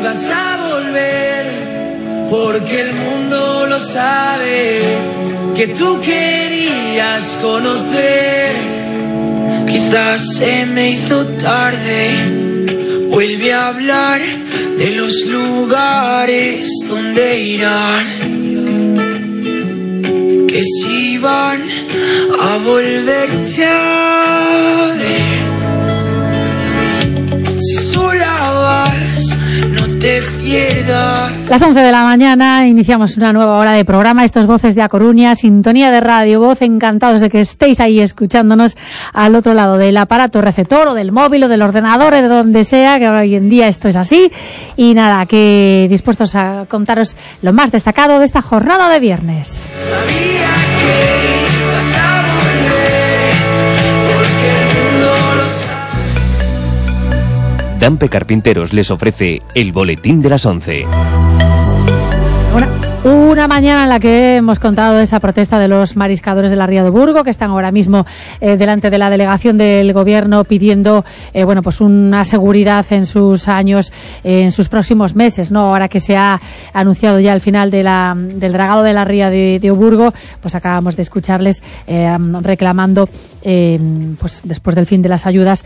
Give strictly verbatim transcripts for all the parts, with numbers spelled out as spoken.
vas a volver, porque el mundo lo sabe, que tú querías conocer. Quizás se me hizo tarde, vuelve a hablar de los lugares donde irán, que si van a volverte a ver. Si sola vas, no te pierdas. Las once de la mañana iniciamos una nueva hora de programa. Esto es Voces de A Coruña, sintonía de Radio Voz. Encantados de que estéis ahí escuchándonos al otro lado del aparato receptor o del móvil o del ordenador, de donde sea, que hoy en día esto es así. Y nada, que dispuestos a contaros lo más destacado de esta jornada de viernes. Sabía que vas a volver, porque el mundo lo sabe. Dampe Carpinteros les ofrece el boletín de las once. Una, una mañana en la que hemos contado esa protesta de los mariscadores de la Ría de Burgo, que están ahora mismo eh, delante de la delegación del gobierno pidiendo eh, bueno, pues una seguridad en sus años, eh, en sus próximos meses, ¿no? Ahora que se ha anunciado ya el final de la, del dragado de la Ría de, de Burgo, pues acabamos de escucharles eh, reclamando, eh, pues después del fin de las ayudas,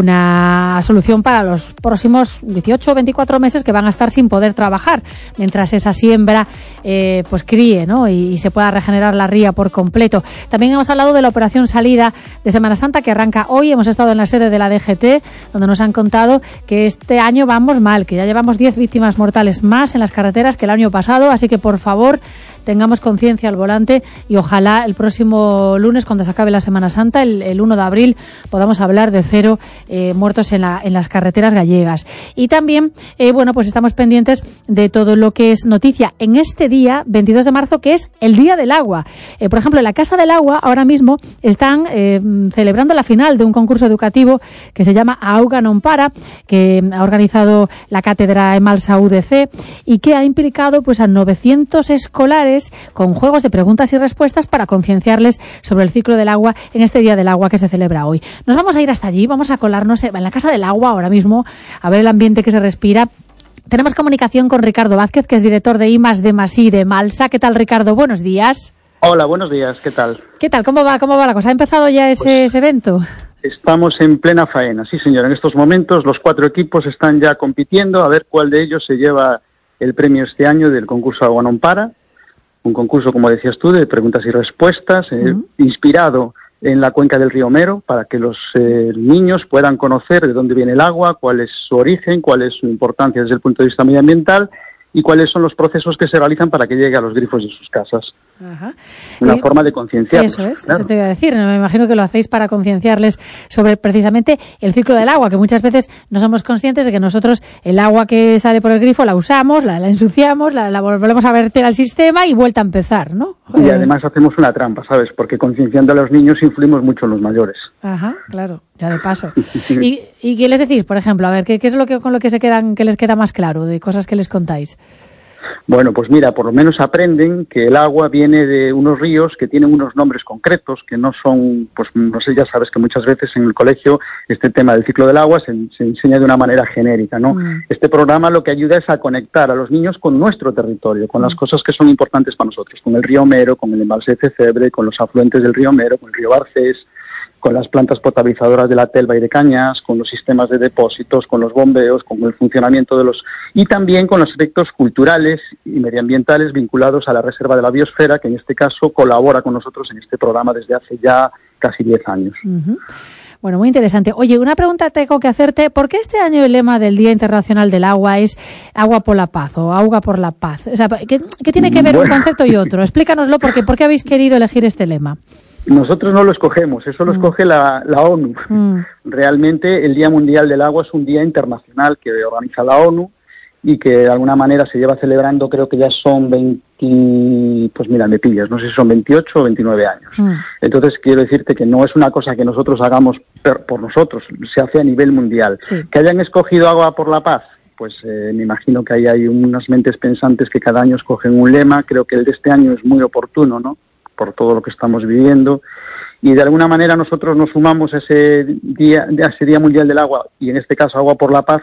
una solución para los próximos dieciocho o veinticuatro meses que van a estar sin poder trabajar, mientras esa siembra eh, pues críe, ¿no? Y, y se pueda regenerar la ría por completo. También hemos hablado de la operación salida de Semana Santa, que arranca hoy. Hemos estado en la sede de la D G T, donde nos han contado que este año vamos mal, que ya llevamos diez víctimas mortales más en las carreteras que el año pasado, así que por favor tengamos conciencia al volante y ojalá el próximo lunes, cuando se acabe la Semana Santa, el, el uno de abril, podamos hablar de cero eh, muertos en, la, en las carreteras gallegas. Y también, eh, bueno, pues estamos pendientes de todo lo que es noticia en este día, veintidós de marzo, que es el Día del Agua. Eh, por ejemplo, en la Casa del Agua ahora mismo están eh, celebrando la final de un concurso educativo que se llama Auga Non Para, que ha organizado la Cátedra Emalsa U D C y que ha implicado pues a novecientos escolares con juegos de preguntas y respuestas para concienciarles sobre el ciclo del agua en este Día del Agua que se celebra hoy. Nos vamos a ir hasta allí, vamos a colarnos en la Casa del Agua ahora mismo, a ver el ambiente que se respira. Tenemos comunicación con Ricardo Vázquez, que es director de I más D más I de Emalsa. ¿Qué tal, Ricardo? Buenos días. Hola, buenos días. ¿Qué tal? ¿Qué tal? ¿Cómo va, cómo va la cosa? ¿Ha empezado ya ese, pues, ese evento? Estamos en plena faena, sí señor. En estos momentos los cuatro equipos están ya compitiendo a ver cuál de ellos se lleva el premio este año del concurso Auga Non Para. Un concurso, como decías tú, de preguntas y respuestas, eh, uh-huh. inspirado en la cuenca del río Mero, para que los eh, niños puedan conocer de dónde viene el agua, cuál es su origen, cuál es su importancia desde el punto de vista medioambiental y cuáles son los procesos que se realizan para que llegue a los grifos de sus casas. Ajá. Una y, forma de concienciarlos. Eso es, claro. Eso te iba a decir. Me imagino que lo hacéis para concienciarles sobre precisamente el ciclo del agua, que muchas veces no somos conscientes de que nosotros el agua que sale por el grifo la usamos, la, la ensuciamos, la, la volvemos a verter al sistema y vuelta a empezar, ¿no? Y además hacemos una trampa, ¿sabes? Porque concienciando a los niños influimos mucho en los mayores. Ajá, claro, ya de paso. ¿Y, y qué les decís, por ejemplo? A ver, ¿qué, qué es lo que con lo que se quedan, que les queda más claro de cosas que les contáis? Bueno, pues mira, por lo menos aprenden que el agua viene de unos ríos que tienen unos nombres concretos, que no son, pues no sé, ya sabes que muchas veces en el colegio este tema del ciclo del agua se, se enseña de una manera genérica, ¿no? Mm. Este programa lo que ayuda es a conectar a los niños con nuestro territorio, con mm. las cosas que son importantes para nosotros, con el río Mero, con el embalse de Cebre, con los afluentes del río Mero, con el río Barcés, con las plantas potabilizadoras de la Telva y de Cañas, con los sistemas de depósitos, con los bombeos, con el funcionamiento de los... y también con los aspectos culturales y medioambientales vinculados a la Reserva de la Biosfera, que en este caso colabora con nosotros en este programa desde hace ya casi diez años. Uh-huh. Bueno, muy interesante. Oye, una pregunta tengo que hacerte. ¿Por qué este año el lema del Día Internacional del Agua es Agua por la Paz o Auga por la Paz? O sea, ¿qué, qué tiene que ver bueno. un concepto y otro? Explícanoslo, porque ¿por qué habéis querido elegir este lema? Nosotros no lo escogemos, eso lo escoge la, la ONU. Mm. Realmente el Día Mundial del Agua es un día internacional que organiza la ONU y que de alguna manera se lleva celebrando, creo que ya son veinte, pues mira, me pillas, no sé si son veintiocho o veintinueve años. Mm. Entonces quiero decirte que no es una cosa que nosotros hagamos por, por nosotros, se hace a nivel mundial. Sí. Que hayan escogido Agua por la Paz, pues eh, me imagino que ahí hay unas mentes pensantes que cada año escogen un lema. Creo que el de este año es muy oportuno, ¿no?, por todo lo que estamos viviendo, y de alguna manera nosotros nos sumamos a ese día, a ese Día Mundial del Agua, y en este caso Agua por la Paz,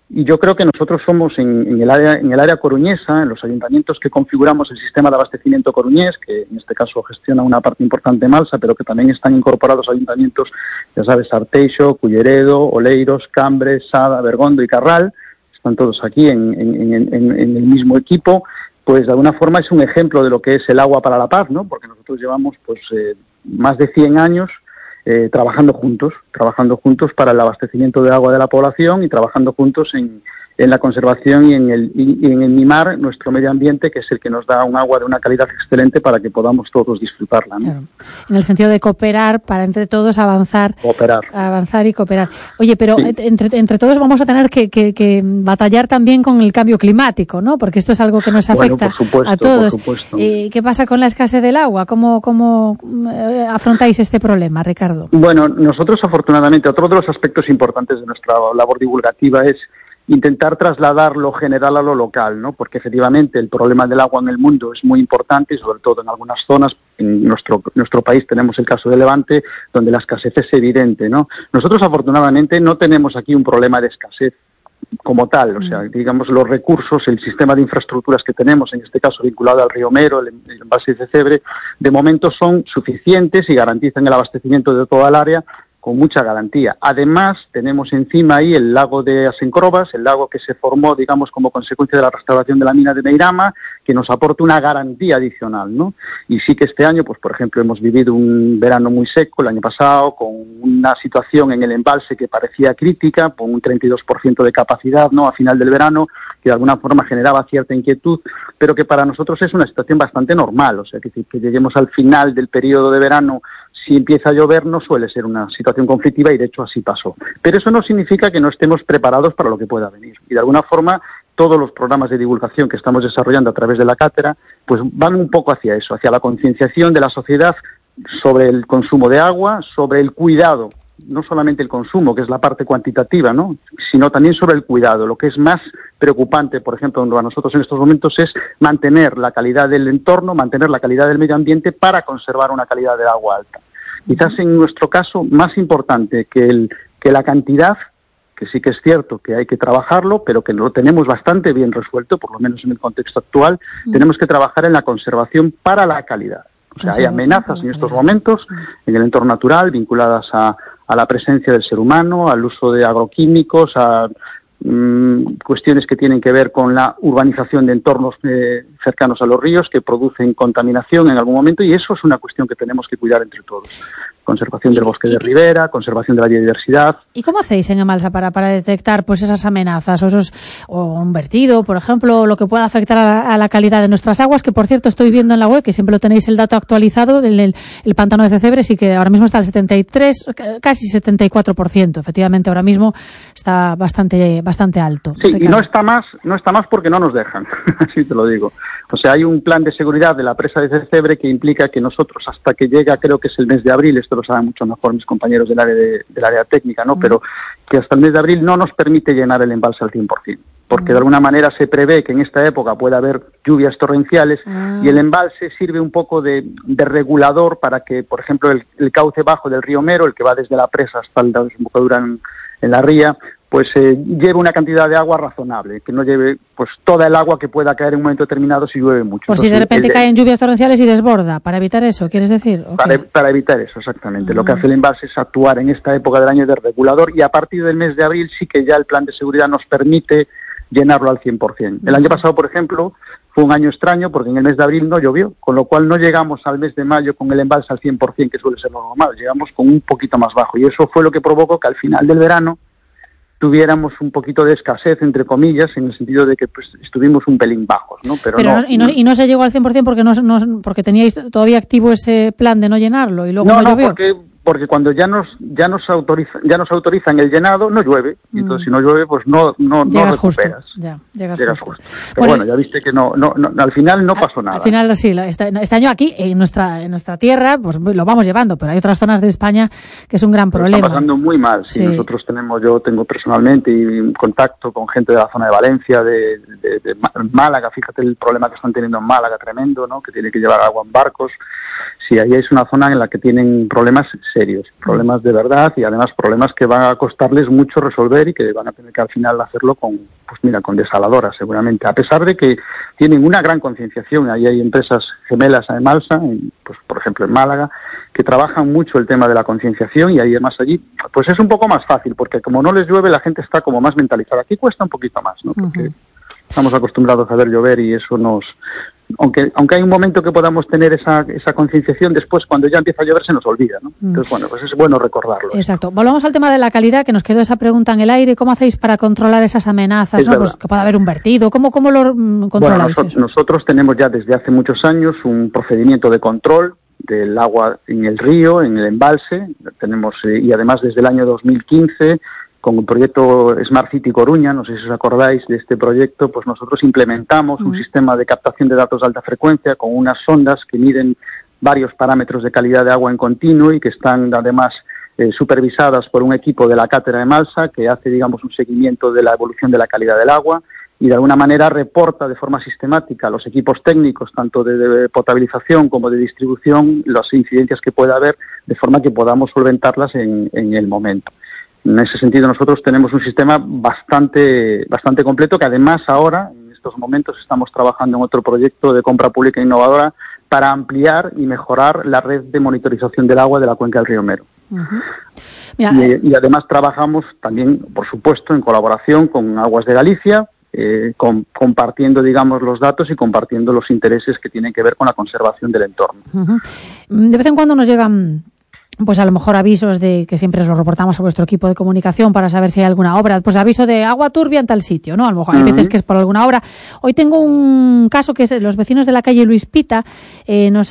Y yo creo que nosotros somos en, en el área en el área coruñesa, en los ayuntamientos que configuramos el sistema de abastecimiento coruñés, que en este caso gestiona una parte importante de Malsa, pero que también están incorporados ayuntamientos, ya sabes, Arteixo, Culleredo, Oleiros, Cambres, Sada, Bergondo y Carral, están todos aquí en, en, en, en el mismo equipo. Pues de alguna forma es un ejemplo de lo que es el agua para la paz, ¿no? Porque nosotros llevamos pues eh, más de cien años Eh, trabajando juntos, trabajando juntos para el abastecimiento de agua de la población y trabajando juntos en, en la conservación y en el y, y en el mimar nuestro medio ambiente, que es el que nos da un agua de una calidad excelente para que podamos todos disfrutarla, ¿no? Claro. En el sentido de cooperar para entre todos avanzar, cooperar, avanzar y cooperar. Oye, pero sí. entre, entre todos vamos a tener que, que, que batallar también con el cambio climático, ¿no? Porque esto es algo que nos afecta bueno, por supuesto, a todos. Por supuesto. Eh, ¿Qué pasa con la escasez del agua? ¿Cómo, cómo eh, afrontáis este problema, Ricardo? Bueno, nosotros afortunadamente, otro de los aspectos importantes de nuestra labor divulgativa es intentar trasladar lo general a lo local, ¿no? Porque efectivamente el problema del agua en el mundo es muy importante y sobre todo en algunas zonas. En nuestro nuestro país tenemos el caso de Levante, donde la escasez es evidente, ¿no? Nosotros afortunadamente no tenemos aquí un problema de escasez como tal, o sea, digamos, los recursos, el sistema de infraestructuras que tenemos, en este caso vinculado al río Mero, el, el embalse de Cebre, de momento son suficientes y garantizan el abastecimiento de toda el área con mucha garantía. Además, tenemos encima ahí el lago de Asencrobas, el lago que se formó, digamos, como consecuencia de la restauración de la mina de Meirama, que nos aporta una garantía adicional, ¿no? Y sí que este año, pues por ejemplo, hemos vivido un verano muy seco el año pasado, con una situación en el embalse que parecía crítica, con un treinta y dos por ciento de capacidad, ¿no?, a final del verano, que de alguna forma generaba cierta inquietud, pero que para nosotros es una situación bastante normal, o sea, que, que lleguemos al final del periodo de verano, si empieza a llover no suele ser una situación conflictiva y de hecho así pasó. Pero eso no significa que no estemos preparados para lo que pueda venir. Y de alguna forma todos los programas de divulgación que estamos desarrollando a través de la cátedra pues van un poco hacia eso, hacia la concienciación de la sociedad sobre el consumo de agua, sobre el cuidado, no solamente el consumo, que es la parte cuantitativa, ¿no?, sino también sobre el cuidado. Lo que es más preocupante, por ejemplo, para nosotros en estos momentos es mantener la calidad del entorno, mantener la calidad del medio ambiente para conservar una calidad de agua alta. Quizás en nuestro caso más importante que, el, que la cantidad, que sí que es cierto que hay que trabajarlo, pero que lo tenemos bastante bien resuelto, por lo menos en el contexto actual, mm. tenemos que trabajar en la conservación para la calidad. O sea, hay amenazas en estos momentos en el entorno natural vinculadas a, a la presencia del ser humano, al uso de agroquímicos, a mmm, cuestiones que tienen que ver con la urbanización de entornos eh, cercanos a los ríos que producen contaminación en algún momento, y eso es una cuestión que tenemos que cuidar entre todos. Conservación del bosque de ribera, conservación de la biodiversidad. ¿Y cómo hacéis en Emalsa para, para detectar pues esas amenazas o esos o un vertido, por ejemplo, o lo que pueda afectar a la, a la calidad de nuestras aguas? Que por cierto estoy viendo en la web que siempre lo tenéis el dato actualizado del el, el pantano de Cebre, sí que ahora mismo está al setenta y tres, casi setenta y cuatro por ciento. Efectivamente, ahora mismo está bastante bastante alto. Sí, Ricardo. Y no está más, no está más porque no nos dejan, así te lo digo. O sea, hay un plan de seguridad de la presa de Cebre que implica que nosotros, hasta que llega, creo que es el mes de abril, esto lo saben mucho mejor mis compañeros del área de, del área técnica, ¿no? Uh-huh. Pero que hasta el mes de abril no nos permite llenar el embalse al cien por ciento, porque uh-huh. de alguna manera se prevé que en esta época pueda haber lluvias torrenciales uh-huh. y el embalse sirve un poco de, de regulador para que, por ejemplo, el, el cauce bajo del río Mero, el que va desde la presa hasta la desembocadura en, en la ría, pues eh, lleve una cantidad de agua razonable, que no lleve pues toda el agua que pueda caer en un momento determinado si llueve mucho. Por Entonces, si de repente el, caen lluvias torrenciales y desborda, para evitar eso, ¿quieres decir? Okay. Para, para evitar eso, exactamente. Uh-huh. Lo que hace el embalse es actuar en esta época del año de regulador, y a partir del mes de abril sí que ya el plan de seguridad nos permite llenarlo al cien por ciento. Uh-huh. El año pasado, por ejemplo, fue un año extraño porque en el mes de abril no llovió, con lo cual no llegamos al mes de mayo con el embalse al cien por ciento, que suele ser lo normal, llegamos con un poquito más bajo, y eso fue lo que provocó que al final del verano tuviéramos un poquito de escasez, entre comillas, en el sentido de que pues estuvimos un pelín bajos, ¿no? Pero, Pero no, no, y, no, y no se llegó al cien por ciento porque no, no porque teníais todavía activo ese plan de no llenarlo y luego no, no, no llovió. Porque, porque cuando ya nos ya nos autorizan ya nos autorizan el llenado no llueve, y entonces mm. si no llueve pues no no, no recuperas. Justo. Ya, llegas, llegas justo. justo. Pero bueno, bueno, ya viste que no, no, no al final no pasó al, nada. Al final sí, este, este año aquí en nuestra en nuestra tierra pues lo vamos llevando, pero hay otras zonas de España que es un gran pero problema. Está pasando muy mal. Sí, sí, nosotros tenemos, yo tengo personalmente y contacto con gente de la zona de Valencia, de, de, de Málaga. Fíjate el problema que están teniendo en Málaga, tremendo, ¿no? Que tiene que llevar agua en barcos. Sí, ahí es una zona en la que tienen problemas serios, problemas de verdad y además problemas que van a costarles mucho resolver y que van a tener que al final hacerlo con, pues mira, con desaladoras seguramente, a pesar de que tienen una gran concienciación. Ahí hay empresas gemelas en Malsa, en, pues por ejemplo en Málaga, que trabajan mucho el tema de la concienciación y ahí además allí pues es un poco más fácil porque como no les llueve la gente está como más mentalizada. Aquí cuesta un poquito más, ¿no? Porque uh-huh. estamos acostumbrados a ver llover y eso nos... Aunque aunque hay un momento que podamos tener esa esa concienciación, después cuando ya empieza a llover se nos olvida, ¿no? Entonces, bueno, pues es bueno recordarlo. Exacto. Esto. Volvamos al tema de la calidad, que nos quedó esa pregunta en el aire. ¿Cómo hacéis para controlar esas amenazas? ¿No? Pues que pueda haber un vertido. ¿Cómo, cómo lo controláis? Bueno, nosotros, nosotros tenemos ya desde hace muchos años un procedimiento de control del agua en el río, en el embalse. Tenemos eh, y además desde el año dos mil quince... con el proyecto Smart City Coruña, no sé si os acordáis de este proyecto, pues nosotros implementamos un sistema de captación de datos de alta frecuencia con unas sondas que miden varios parámetros de calidad de agua en continuo y que están además eh, supervisadas por un equipo de la Cátedra de Malsa que hace, digamos, un seguimiento de la evolución de la calidad del agua y de alguna manera reporta de forma sistemática a los equipos técnicos, tanto de, de potabilización como de distribución, las incidencias que pueda haber, de forma que podamos solventarlas en, en el momento. En ese sentido, nosotros tenemos un sistema bastante bastante completo que además ahora, en estos momentos, estamos trabajando en otro proyecto de compra pública innovadora para ampliar y mejorar la red de monitorización del agua de la cuenca del río Mero. Uh-huh. Mira, y, y además trabajamos también, por supuesto, en colaboración con Aguas de Galicia, eh, con, compartiendo, digamos, los datos y compartiendo los intereses que tienen que ver con la conservación del entorno. Uh-huh. De vez en cuando nos llegan... pues a lo mejor avisos de que siempre os lo reportamos a vuestro equipo de comunicación para saber si hay alguna obra, pues aviso de agua turbia en tal sitio, ¿no? A lo mejor hay uh-huh. veces que es por alguna obra. Hoy tengo un caso que es los vecinos de la calle Luis Pita eh, nos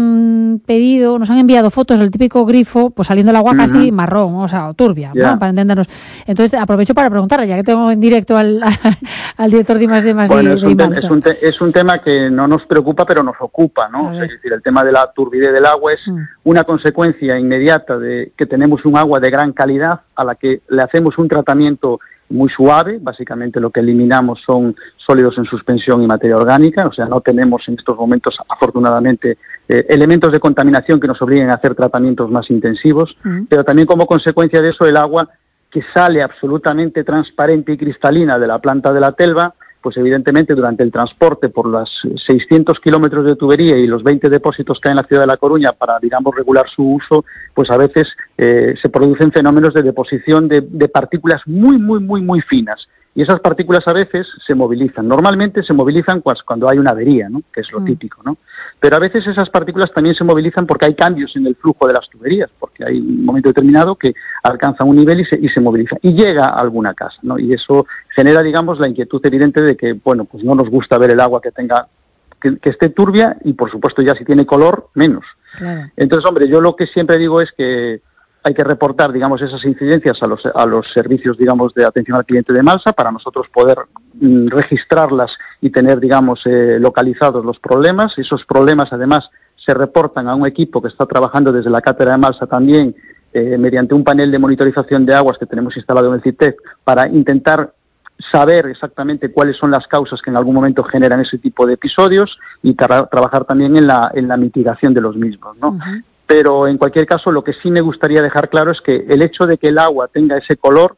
han pedido, nos han enviado fotos del típico grifo, pues saliendo el agua uh-huh. casi marrón, o sea, turbia, yeah. ¿no? Para entendernos. Entonces aprovecho para preguntarle, ya que tengo en directo al, al director de I más D más bueno, de, es, de un te- es, un te- es un tema que no nos preocupa, pero nos ocupa, ¿no? O sea, es decir, el tema de la turbidez del agua es uh-huh. una consecuencia inmediata de que tenemos un agua de gran calidad a la que le hacemos un tratamiento muy suave. Básicamente lo que eliminamos son sólidos en suspensión y materia orgánica, o sea, no tenemos en estos momentos, afortunadamente, eh, elementos de contaminación que nos obliguen a hacer tratamientos más intensivos, uh-huh. pero también como consecuencia de eso el agua que sale absolutamente transparente y cristalina de la planta de la Telva, pues evidentemente durante el transporte por los seiscientos kilómetros de tubería y los veinte depósitos que hay en la ciudad de La Coruña para, digamos, regular su uso, pues a veces eh, se producen fenómenos de deposición de, de partículas muy, muy, muy, muy finas. Y esas partículas a veces se movilizan. Normalmente se movilizan cuando hay una avería, ¿no? Que es lo mm. típico, ¿no? Pero a veces esas partículas también se movilizan porque hay cambios en el flujo de las tuberías, porque hay un momento determinado que alcanza un nivel y se, y se moviliza. Y llega a alguna casa, ¿no? Y eso genera, digamos, la inquietud evidente de que, bueno, pues no nos gusta ver el agua que tenga, que, que esté turbia y, por supuesto, ya si tiene color, menos. Claro. Entonces, hombre, yo lo que siempre digo es que hay que reportar, digamos, esas incidencias a los, a los servicios, digamos, de atención al cliente de Malsa para nosotros poder mm, registrarlas y tener, digamos, eh, localizados los problemas. Esos problemas, además, se reportan a un equipo que está trabajando desde la Cátedra de Malsa también eh, mediante un panel de monitorización de aguas que tenemos instalado en el CITEC para intentar saber exactamente cuáles son las causas que en algún momento generan ese tipo de episodios y tra- trabajar también en la, en la mitigación de los mismos, ¿no? Uh-huh. Pero en cualquier caso lo que sí me gustaría dejar claro es que el hecho de que el agua tenga ese color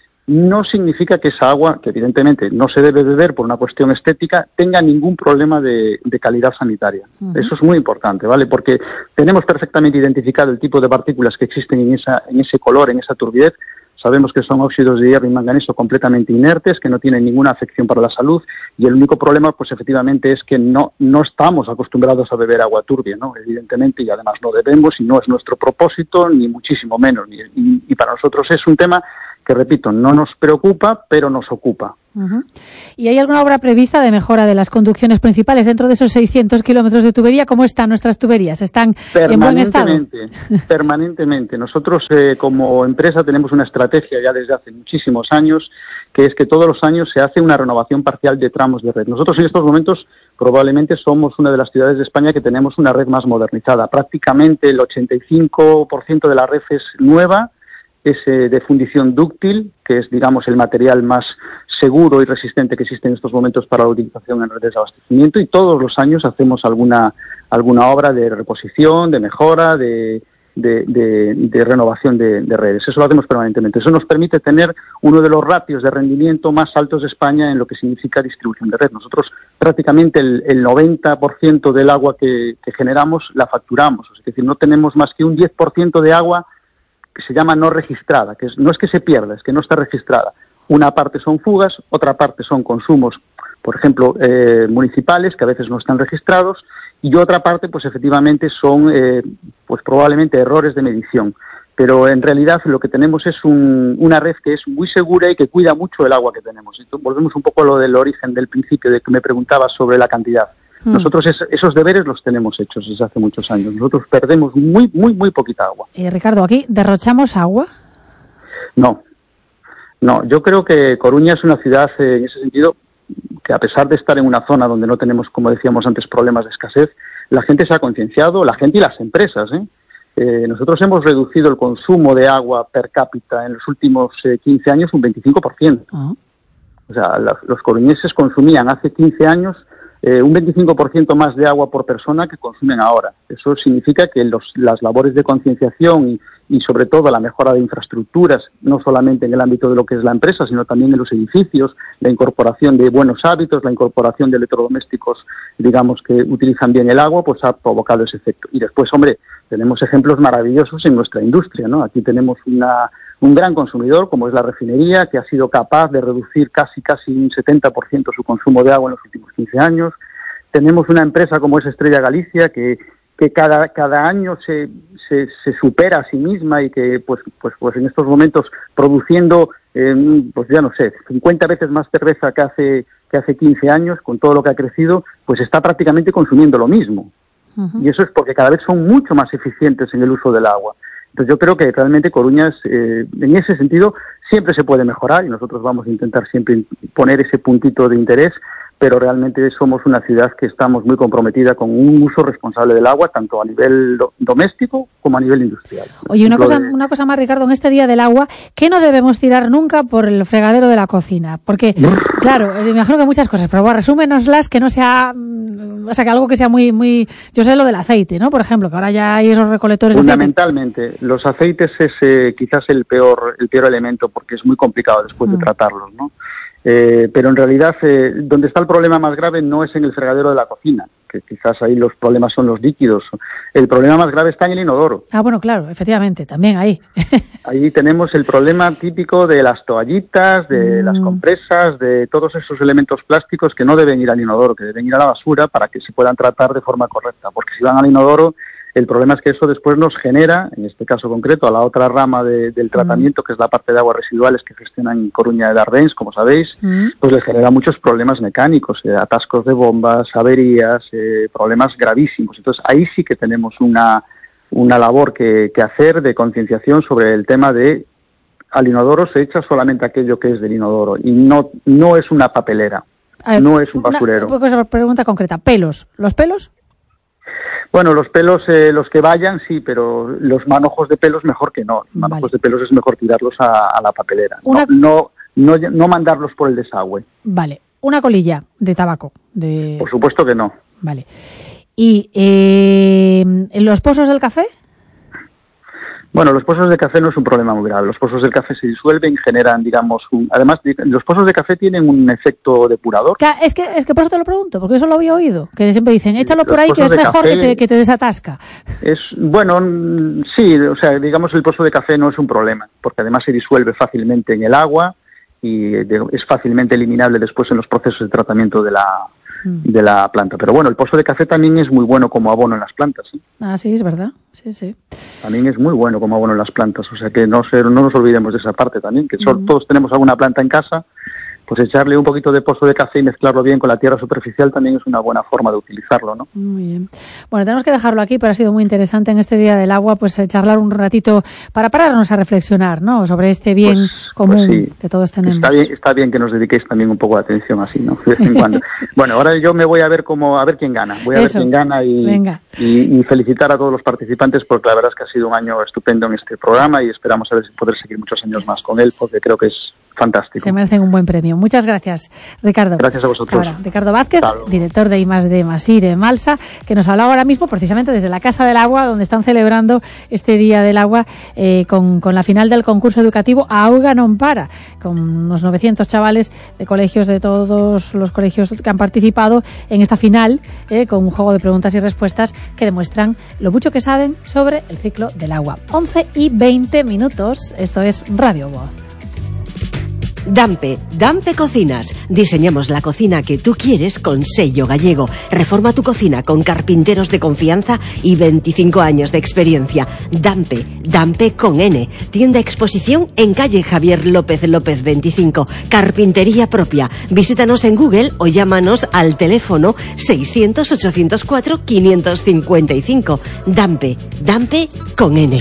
no significa que esa agua, que evidentemente no se debe beber por una cuestión estética, tenga ningún problema de, de calidad sanitaria. Uh-huh. Eso es muy importante, ¿vale? Porque tenemos perfectamente identificado el tipo de partículas que existen en esa, en ese color, en esa turbidez. Sabemos que son óxidos de hierro y manganeso completamente inertes, que no tienen ninguna afección para la salud, y el único problema, pues efectivamente, es que no no estamos acostumbrados a beber agua turbia, ¿no? Evidentemente, y además no debemos, y no es nuestro propósito, ni muchísimo menos. Ni, y, y para nosotros es un tema que, repito, no nos preocupa, pero nos ocupa. Uh-huh. ¿Y hay alguna obra prevista de mejora de las conducciones principales dentro de esos seiscientos kilómetros de tubería? ¿Cómo están nuestras tuberías? ¿Están en buen estado? Permanentemente. Nosotros, eh, como empresa, tenemos una estrategia ya desde hace muchísimos años, que es que todos los años se hace una renovación parcial de tramos de red. Nosotros en estos momentos probablemente somos una de las ciudades de España que tenemos una red más modernizada. Prácticamente el ochenta y cinco por ciento de la red es nueva, es eh, de fundición dúctil, que es, digamos, el material más seguro y resistente que existe en estos momentos para la utilización en redes de abastecimiento, y todos los años hacemos alguna alguna obra de reposición, de mejora, de de, de, de renovación de, de redes. Eso lo hacemos permanentemente. Eso nos permite tener uno de los ratios de rendimiento más altos de España en lo que significa distribución de red. Nosotros prácticamente el, el noventa por ciento del agua que, que generamos la facturamos. Es decir, no tenemos más que un diez por ciento de agua que se llama no registrada, que es, no es que se pierda, es que no está registrada. Una parte son fugas, otra parte son consumos, por ejemplo, eh, municipales, que a veces no están registrados, y otra parte, pues efectivamente, son eh, pues probablemente errores de medición. Pero en realidad lo que tenemos es un, una red que es muy segura y que cuida mucho el agua que tenemos. Entonces, volvemos un poco a lo del origen del principio de que me preguntabas sobre la cantidad. Mm. Nosotros es, esos deberes los tenemos hechos desde hace muchos años. Nosotros perdemos muy, muy, muy poquita agua. Eh, Ricardo, ¿aquí derrochamos agua? No. No, yo creo que Coruña es una ciudad, eh, en ese sentido, que a pesar de estar en una zona donde no tenemos, como decíamos antes, problemas de escasez, la gente se ha concienciado, la gente y las empresas. ¿eh? Eh, nosotros hemos reducido el consumo de agua per cápita en los últimos eh, quince años un veinticinco por ciento. Uh-huh. O sea, la, los coruñeses consumían hace quince años eh, un veinticinco por ciento más de agua por persona que consumen ahora. Eso significa que los, las labores de concienciación y, y sobre todo la mejora de infraestructuras, no solamente en el ámbito de lo que es la empresa, sino también en los edificios, la incorporación de buenos hábitos, la incorporación de electrodomésticos, digamos, que utilizan bien el agua, pues ha provocado ese efecto. Y después, hombre, tenemos ejemplos maravillosos en nuestra industria, ¿no? Aquí tenemos una, un gran consumidor, como es la refinería, que ha sido capaz de reducir casi, casi un setenta por ciento su consumo de agua en los últimos quince años. Tenemos una empresa como es Estrella Galicia, que que cada cada año se, se se supera a sí misma y que pues pues pues en estos momentos produciendo eh, pues ya no sé cincuenta veces más cerveza que hace que hace quince años, con todo lo que ha crecido, pues está prácticamente consumiendo lo mismo. Uh-huh. Y eso es porque cada vez son mucho más eficientes en el uso del agua. Entonces yo creo que realmente Coruña es, eh, en ese sentido siempre se puede mejorar y nosotros vamos a intentar siempre poner ese puntito de interés, pero realmente somos una ciudad que estamos muy comprometida con un uso responsable del agua, tanto a nivel do- doméstico como a nivel industrial. Oye, una cosa, de... una cosa más, Ricardo, en este Día del Agua, ¿qué no debemos tirar nunca por el fregadero de la cocina? Porque, claro, me imagino que muchas cosas, pero bueno, resúmenoslas, que no sea, o sea, que algo que sea muy, muy, yo sé lo del aceite, ¿no? Por ejemplo, que ahora ya hay esos recolectores de aceite. Fundamentalmente, los aceites es eh, quizás el peor, el peor elemento, porque es muy complicado después mm. de tratarlos, ¿no? Eh, pero en realidad, eh, donde está el problema más grave no es en el fregadero de la cocina, que quizás ahí los problemas son los líquidos. El problema más grave está en el inodoro. Ah, bueno, claro, efectivamente, también ahí. Ahí tenemos el problema típico de las toallitas, de mm. las compresas, de todos esos elementos plásticos que no deben ir al inodoro, que deben ir a la basura para que se puedan tratar de forma correcta, porque si van al inodoro, el problema es que eso después nos genera, en este caso concreto, a la otra rama de, del tratamiento, mm. que es la parte de aguas residuales que gestionan Coruña de Dardens, como sabéis, mm. pues les genera muchos problemas mecánicos, eh, atascos de bombas, averías, eh, problemas gravísimos. Entonces ahí sí que tenemos una, una labor que, que hacer de concienciación sobre el tema de al inodoro se echa solamente aquello que es del inodoro y no, no es una papelera, ver, no es un basurero. Una, una pregunta concreta, ¿pelos? ¿Los pelos? Bueno, los pelos, eh, los que vayan, sí, pero los manojos de pelos mejor que no. Los manojos vale. de pelos es mejor tirarlos a, a la papelera, Una... no, no, no, no mandarlos por el desagüe. Vale. Una colilla de tabaco. De... Por supuesto que no. Vale. ¿Y eh, los pozos del café? Bueno, los pozos de café no es un problema muy grave. Los pozos del café se disuelven, generan, digamos, un... Además, los pozos de café tienen un efecto depurador. Es que, es que por eso te lo pregunto, porque eso lo había oído, que siempre dicen, échalo los por ahí que es mejor que te, que te desatasca. Es, bueno, sí, o sea, digamos, el pozo de café no es un problema, porque además se disuelve fácilmente en el agua y es fácilmente eliminable después en los procesos de tratamiento de la... de la planta. Pero bueno, el pozo de café también es muy bueno como abono en las plantas. ¿sí? Ah, sí, es verdad. Sí, sí. También es muy bueno como abono en las plantas. O sea que no, se, no nos olvidemos de esa parte también, que uh-huh. todos tenemos alguna planta en casa, pues echarle un poquito de pozo de café y mezclarlo bien con la tierra superficial también es una buena forma de utilizarlo, ¿no? Muy bien. Bueno, tenemos que dejarlo aquí, pero ha sido muy interesante en este Día del Agua, pues charlar un ratito para pararnos a reflexionar, ¿no? Sobre este bien pues, común pues sí. que todos tenemos. Está bien, está bien que nos dediquéis también un poco de atención así, ¿no? De vez en cuando. Bueno, ahora yo me voy a ver cómo, a ver quién gana. Voy a Eso. ver quién gana y, y, y felicitar a todos los participantes porque la verdad es que ha sido un año estupendo en este programa y esperamos a ver, poder seguir muchos años más con él porque creo que es fantástico. Se merecen un buen premio. año. Muchas gracias, Ricardo. Gracias a vosotros. Ahora, Ricardo Vázquez, director de I más D más I de Malsa, que nos hablaba ahora mismo precisamente desde la Casa del Agua, donde están celebrando este Día del Agua eh, con, con la final del concurso educativo Auga Non Para, con unos novecientos chavales de colegios, de todos los colegios que han participado en esta final, eh, con un juego de preguntas y respuestas que demuestran lo mucho que saben sobre el ciclo del agua. once y veinte minutos, esto es Radio Voz. Dampe, Dampe Cocinas. Diseñamos la cocina que tú quieres con sello gallego. Reforma tu cocina con carpinteros de confianza y veinticinco años de experiencia. Dampe, Dampe con N. Tienda exposición en calle Javier López López veinticinco. Carpintería propia. Visítanos en Google o llámanos al teléfono seiscientos, ochocientos cuatro, quinientos cincuenta y cinco. Dampe, Dampe con N.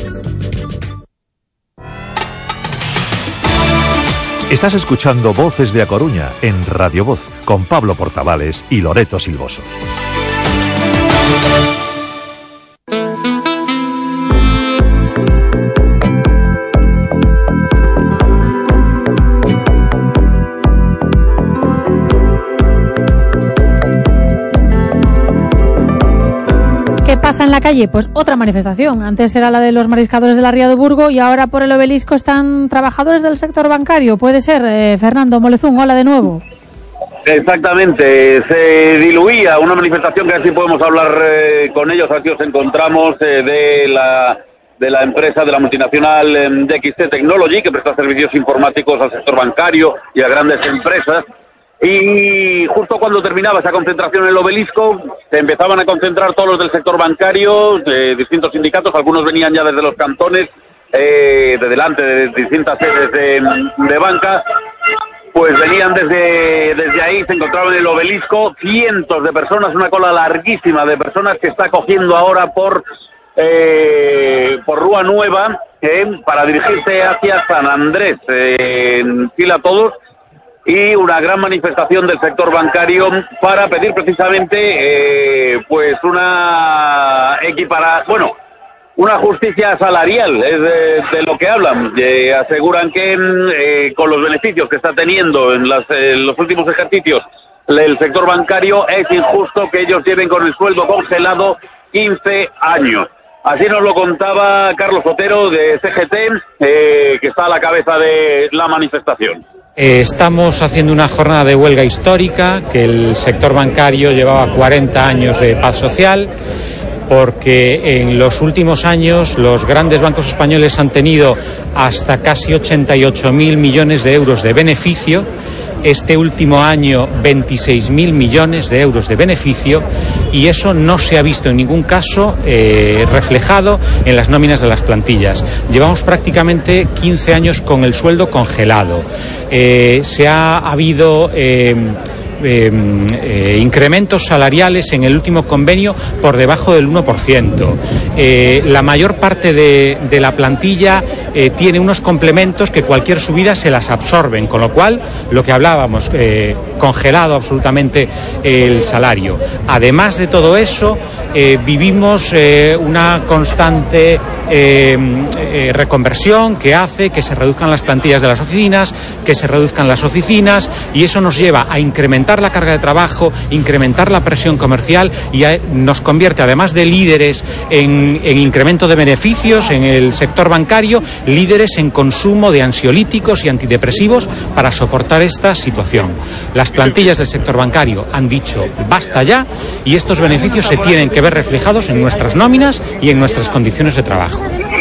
Estás escuchando Voces de A Coruña en Radio Voz con Pablo Portavales y Loreto Silvoso. ¿Qué pasa en la calle? Pues otra manifestación. Antes era la de los mariscadores de la Ría de Burgo y ahora por el Obelisco están trabajadores del sector bancario. Puede ser, eh, Fernando Molezún, hola de nuevo. Exactamente, se diluía una manifestación que así podemos hablar eh, con ellos. Aquí os encontramos eh, de la de la empresa, de la multinacional eh, D X T Technology, que presta servicios informáticos al sector bancario y a grandes empresas. Y justo cuando terminaba esa concentración en el Obelisco, se empezaban a concentrar todos los del sector bancario, de distintos sindicatos, algunos venían ya desde los cantones, eh, de delante de distintas sedes de, de banca, pues venían desde, desde ahí, se encontraban en el Obelisco, cientos de personas, una cola larguísima de personas que está cogiendo ahora por, eh, por Rúa Nueva, eh, para dirigirse hacia San Andrés, eh, en fila todos, y una gran manifestación del sector bancario para pedir precisamente eh, pues una equipara, bueno, una justicia salarial, es de, de lo que hablan. Eh, aseguran que eh, con los beneficios que está teniendo en, las, en los últimos ejercicios el sector bancario, es injusto que ellos lleven con el sueldo congelado quince años. Así nos lo contaba Carlos Otero de C G T, eh, que está a la cabeza de la manifestación. Estamos haciendo una jornada de huelga histórica, que el sector bancario llevaba cuarenta años de paz social, porque en los últimos años los grandes bancos españoles han tenido hasta casi ochenta y ocho mil millones de euros de beneficio. Este último año veintiséis mil millones de euros de beneficio, y eso no se ha visto en ningún caso eh, reflejado en las nóminas de las plantillas. Llevamos prácticamente quince años con el sueldo congelado. Eh, se ha habido eh, Eh, eh, incrementos salariales en el último convenio por debajo del uno por ciento. Eh, la mayor parte de, de la plantilla eh, tiene unos complementos que cualquier subida se las absorben, con lo cual, lo que hablábamos, eh, congelado absolutamente el salario. Además de todo eso, eh, vivimos eh, una constante eh, eh, reconversión que hace que se reduzcan las plantillas de las oficinas, que se reduzcan las oficinas, y eso nos lleva a incrementar la carga de trabajo, incrementar la presión comercial, y a, nos convierte, además de líderes en, en incremento de beneficios en el sector bancario, líderes en consumo de ansiolíticos y antidepresivos para soportar esta situación. Las plantillas del sector bancario han dicho basta ya, y estos beneficios se tienen que ver reflejados en nuestras nóminas y en nuestras condiciones de trabajo.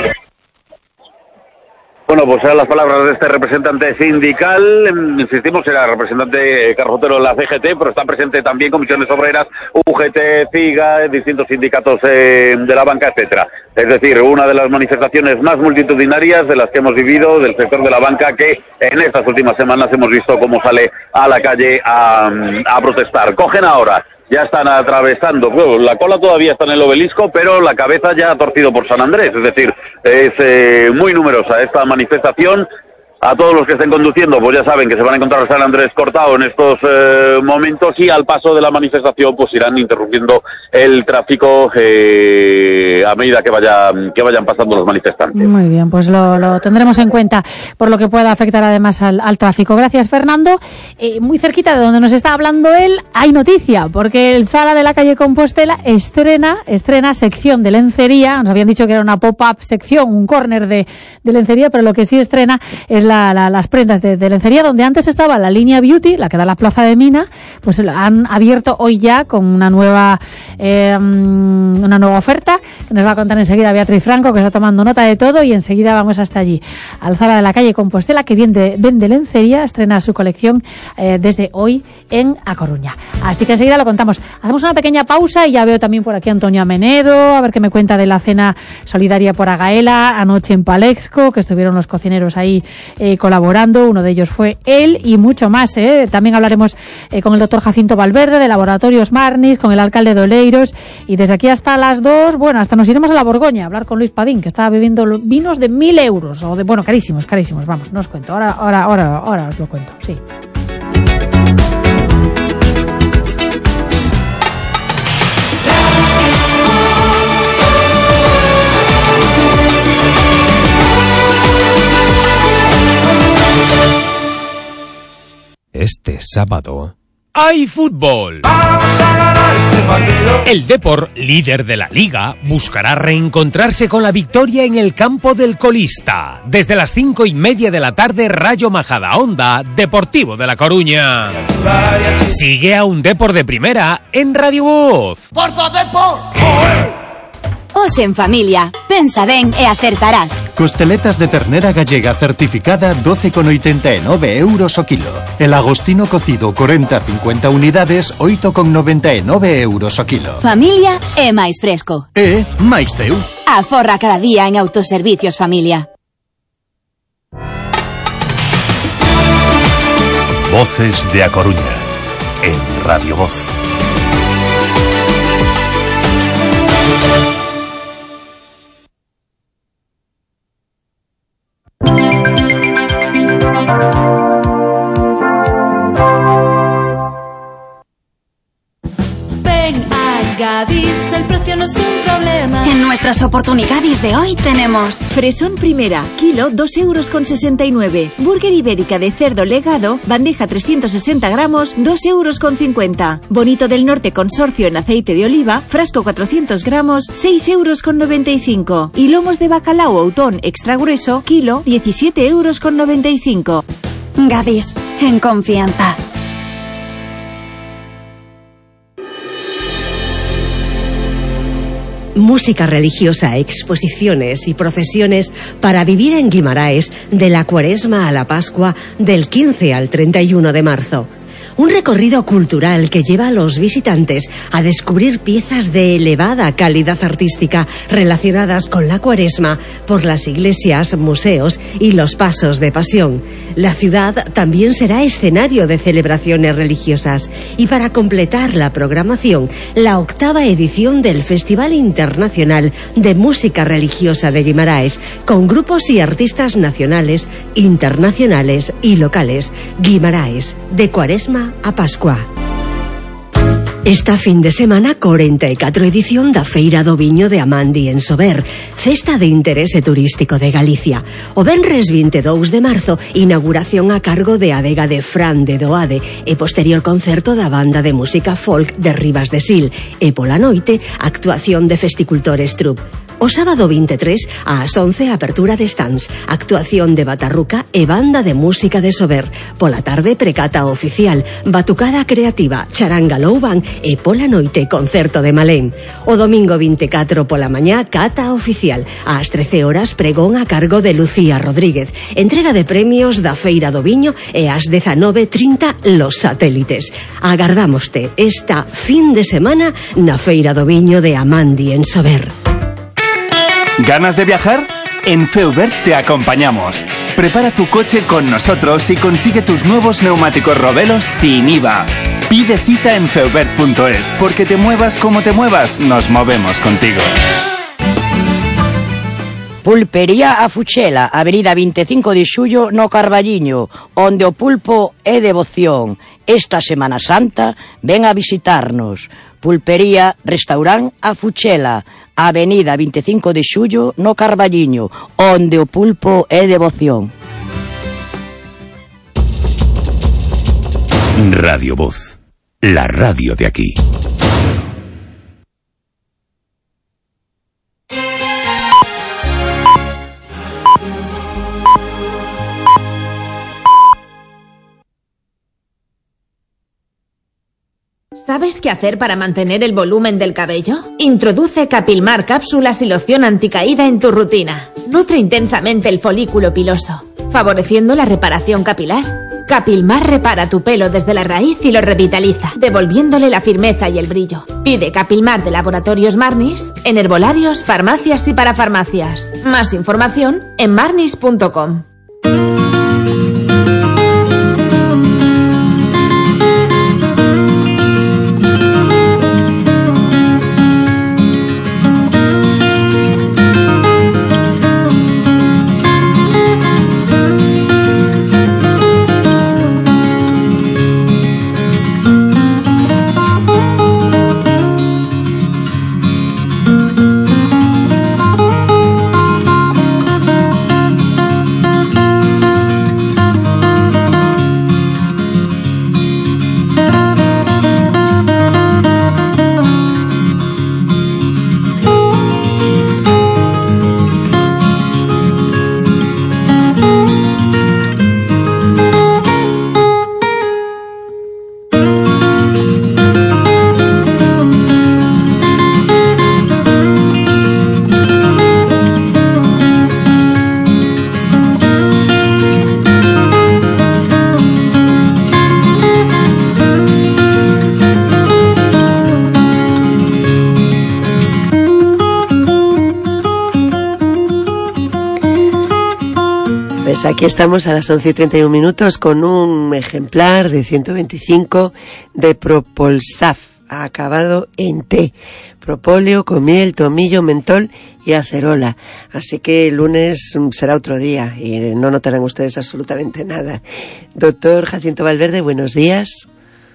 Bueno, pues eran las palabras de este representante sindical. Insistimos, era representante Carlos Otero de la C G T, pero está presente también comisiones obreras, U G T, CIGA, distintos sindicatos eh, de la banca, etcétera. Es decir, una de las manifestaciones más multitudinarias de las que hemos vivido del sector de la banca, que en estas últimas semanas hemos visto cómo sale a la calle a, a protestar. Cogen ahora. Ya están atravesando, bueno, la cola todavía está en el Obelisco, pero la cabeza ya ha torcido por San Andrés, es decir, es eh, muy numerosa esta manifestación. A todos los que estén conduciendo, pues ya saben que se van a encontrar San Andrés cortado en estos eh, momentos, y al paso de la manifestación pues irán interrumpiendo el tráfico eh, a medida que vaya que vayan pasando los manifestantes. Muy bien, pues lo, lo tendremos en cuenta por lo que pueda afectar además al, al tráfico. Gracias, Fernando. Eh, muy cerquita de donde nos está hablando él hay noticia, porque el Zara de la calle Compostela estrena estrena sección de lencería. Nos habían dicho que era una pop-up sección, un córner de, de lencería, pero lo que sí estrena es la, la, las prendas de, de lencería, donde antes estaba la línea Beauty, la que da la Plaza de Mina, pues han abierto hoy ya con una nueva eh, una nueva oferta que nos va a contar enseguida Beatriz Franco, que está tomando nota de todo, y enseguida vamos hasta allí, al Zara de la calle Compostela, que vende, vende lencería, estrena su colección eh, desde hoy en A Coruña. Así que enseguida lo contamos. Hacemos una pequeña pausa y ya veo también por aquí a Antonio Amenedo, a ver qué me cuenta de la cena solidaria por Agaela anoche en Palexco, que estuvieron los cocineros ahí eh, colaborando. Uno de ellos fue él, y mucho más. ¿eh? También hablaremos eh, con el doctor Jacinto Valverde de Laboratorios Marnis, con el alcalde de Oleiros, y desde aquí hasta las dos, bueno, hasta nos iremos a la Borgoña a hablar con Luis Padín, que estaba bebiendo vinos de mil euros, o de, bueno, carísimos, carísimos, vamos, no os cuento, ahora, ahora, ahora, ahora os lo cuento, sí. Este sábado ¡hay fútbol! Vamos a ganar este partido. El Depor, líder de la Liga, buscará reencontrarse con la victoria en el campo del colista. Desde las cinco y media de la tarde, Rayo Majadahonda, Deportivo de La Coruña. Sigue a un Depor de primera en Radio Voz. ¡Forza Depor! Os en familia, pensa ben e acertarás. Costeletas de ternera gallega certificada doce con oitenta e nove euros o kilo. El agostino cocido cuarenta a cincuenta unidades oito con noventa e nove euros o kilo. Familia é máis fresco. E máis teu. Aforra cada día en Autoservicios Familia. Voces de A Coruña en Radio Voz. Gadis, el precio no es un problema. En nuestras oportunidades de hoy tenemos fresón primera, kilo dos euros con sesenta y nueve. Burger ibérica de cerdo legado, bandeja trescientos sesenta gramos, dos euros con cincuenta. Bonito del Norte consorcio en aceite de oliva, frasco cuatrocientos gramos, seis euros con noventa y cinco. Y lomos de bacalao Autón extra grueso, kilo diecisiete euros con noventa y cinco. Gadis, en confianza. Música religiosa, exposiciones y procesiones para vivir en Guimaraes de la Cuaresma a la Pascua del quince al treinta y uno de marzo. Un recorrido cultural que lleva a los visitantes a descubrir piezas de elevada calidad artística relacionadas con la Cuaresma por las iglesias, museos y los pasos de pasión. La ciudad también será escenario de celebraciones religiosas y para completar la programación, la octava edición del Festival Internacional de Música Religiosa de Guimaraes, con grupos y artistas nacionales, internacionales y locales. Guimaraes, de Cuaresma a Pascua. Esta fin de semana, cuarenta y cuatro edición da Feira do Viño de Amandi en Sober, festa de interese turístico de Galicia. O venres veintidós de marzo, inauguración a cargo de Adega de Fran de Doade e posterior concerto da banda de música folk de Rivas de Sil e pola noite, actuación de Festicultores Troupe. O sábado veintitrés, ás once, apertura de stands, actuación de Batarruca e banda de música de Sober. Pola tarde, precata oficial, batucada creativa, charanga louban e pola noite, concerto de Malén. O domingo veinticuatro pola mañá, cata oficial. Ás trece horas, pregón a cargo de Lucía Rodríguez. Entrega de premios da Feira do Viño e ás dezanove trinta, los satélites. Agardámoste esta fin de semana na Feira do Viño de Amandi en Sober. ¿Ganas de viajar? En Feubert te acompañamos. Prepara tu coche con nosotros y consigue tus nuevos neumáticos Rovelos sin I V A. Pide cita en feubert punto es, porque te muevas como te muevas, nos movemos contigo. Pulpería A Fuchela, avenida veinticinco de xullo no Carballiño, onde o pulpo é devoción. Esta Semana Santa ven a visitarnos. Pulpería Restaurant A Fuchela, avenida veinticinco de xullo no Carballiño, onde o pulpo é devoción. Radio Voz, la radio de aquí. ¿Sabes qué hacer para mantener el volumen del cabello? Introduce Capilmar cápsulas y loción anticaída en tu rutina. Nutre intensamente el folículo piloso, favoreciendo la reparación capilar. Capilmar repara tu pelo desde la raíz y lo revitaliza, devolviéndole la firmeza y el brillo. Pide Capilmar de Laboratorios Marnis en herbolarios, farmacias y parafarmacias. Más información en marnis punto com. Pues aquí estamos a las once y treinta y un minutos con un ejemplar de ciento veinticinco de Propolsaf, acabado en T. Propóleo con miel, tomillo, mentol y acerola. Así que el lunes será otro día y no notarán ustedes absolutamente nada. Doctor Jacinto Valverde, buenos días.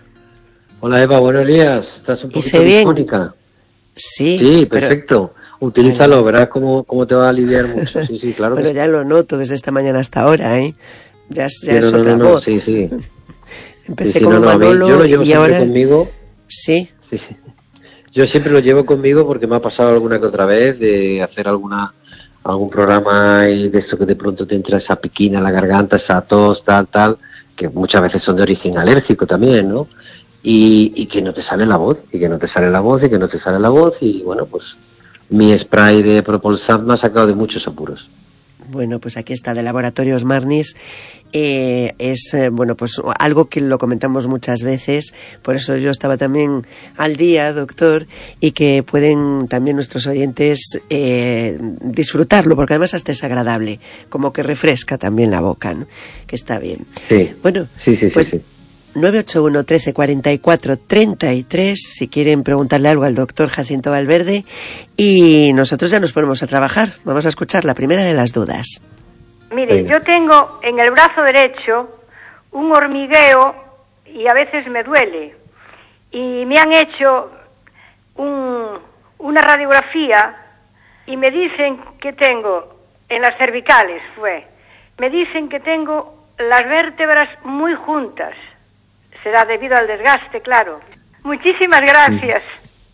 Hola Eva, buenos días. ¿Estás un poquito disfónica? Sí. Sí, perfecto. Pero... Utilízalo, verás cómo, cómo te va a aliviar mucho. Sí, sí, claro. Bueno, que... ya lo noto desde esta mañana hasta ahora, ¿eh? Ya, es, ya sí, es no, otra no, no, voz. Sí, sí. Empecé sí, sí, como no, no, Manolo yo lo llevo y ahora... conmigo. ¿Sí? Sí, sí. Yo siempre lo llevo conmigo porque me ha pasado alguna que otra vez de hacer alguna algún programa y de esto que de pronto te entra esa piquina en la garganta, esa tos, tal, tal, que muchas veces son de origen alérgico también, ¿no? Y, y que no te sale la voz, y que no te sale la voz, y que no te sale la voz, y bueno, pues mi spray de Propolsaf me ha sacado de muchos apuros. Bueno, pues aquí está, de Laboratorios Marnis. Eh, es, eh, bueno, pues algo que lo comentamos muchas veces, por eso yo estaba también al día, doctor, y que pueden también nuestros oyentes eh, disfrutarlo, porque además hasta es agradable, como que refresca también la boca, ¿no? Que está bien. Sí. Bueno, sí, sí, pues, sí, sí. nueve ocho uno, trece, cuarenta y cuatro, treinta y tres, si quieren preguntarle algo al doctor Jacinto Valverde, y nosotros ya nos ponemos a trabajar. Vamos a escuchar la primera de las dudas. Mire, yo tengo en el brazo derecho un hormigueo y a veces me duele. Y me han hecho un, una radiografía y me dicen que tengo, en las cervicales fue, me dicen que tengo las vértebras muy juntas. Será debido al desgaste, claro. Muchísimas gracias.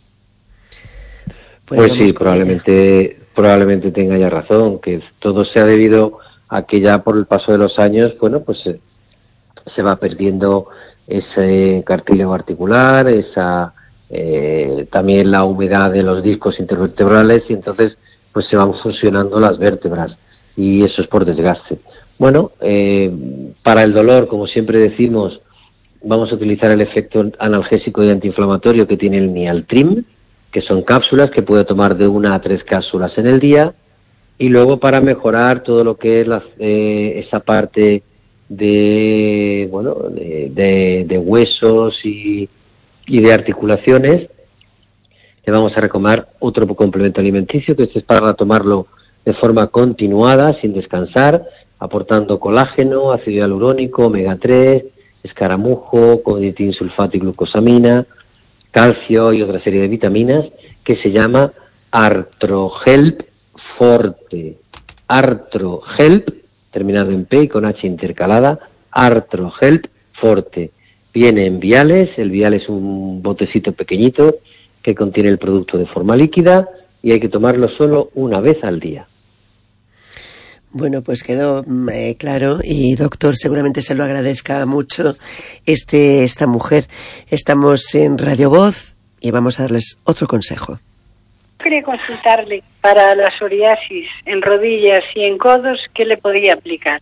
Pues, pues sí, probablemente, probablemente tenga ya razón, que todo sea debido a que ya por el paso de los años, bueno, pues eh, se va perdiendo ese cartílago articular, esa eh, también la humedad de los discos intervertebrales, y entonces pues se van fusionando las vértebras, y eso es por desgaste. Bueno, eh, para el dolor, como siempre decimos, vamos a utilizar el efecto analgésico y antiinflamatorio que tiene el Nialtrim, que son cápsulas que puede tomar de una a tres cápsulas en el día, y luego para mejorar todo lo que es la, eh, esa parte de bueno de, de, de huesos y, y de articulaciones, le vamos a recomendar otro complemento alimenticio, que este es para tomarlo de forma continuada, sin descansar, aportando colágeno, ácido hialurónico, omega tres, escaramujo, conitin sulfato y glucosamina, calcio y otra serie de vitaminas, que se llama Arthrohelp Forte. Arthrohelp, terminado en P y con H intercalada, Arthrohelp Forte. Viene en viales, el vial es un botecito pequeñito que contiene el producto de forma líquida y hay que tomarlo solo una vez al día. Bueno, pues quedó eh, claro y doctor, seguramente se lo agradezca mucho este esta mujer. Estamos en Radio Voz y vamos a darles otro consejo. Quería consultarle para la psoriasis en rodillas y en codos, ¿qué le podría aplicar?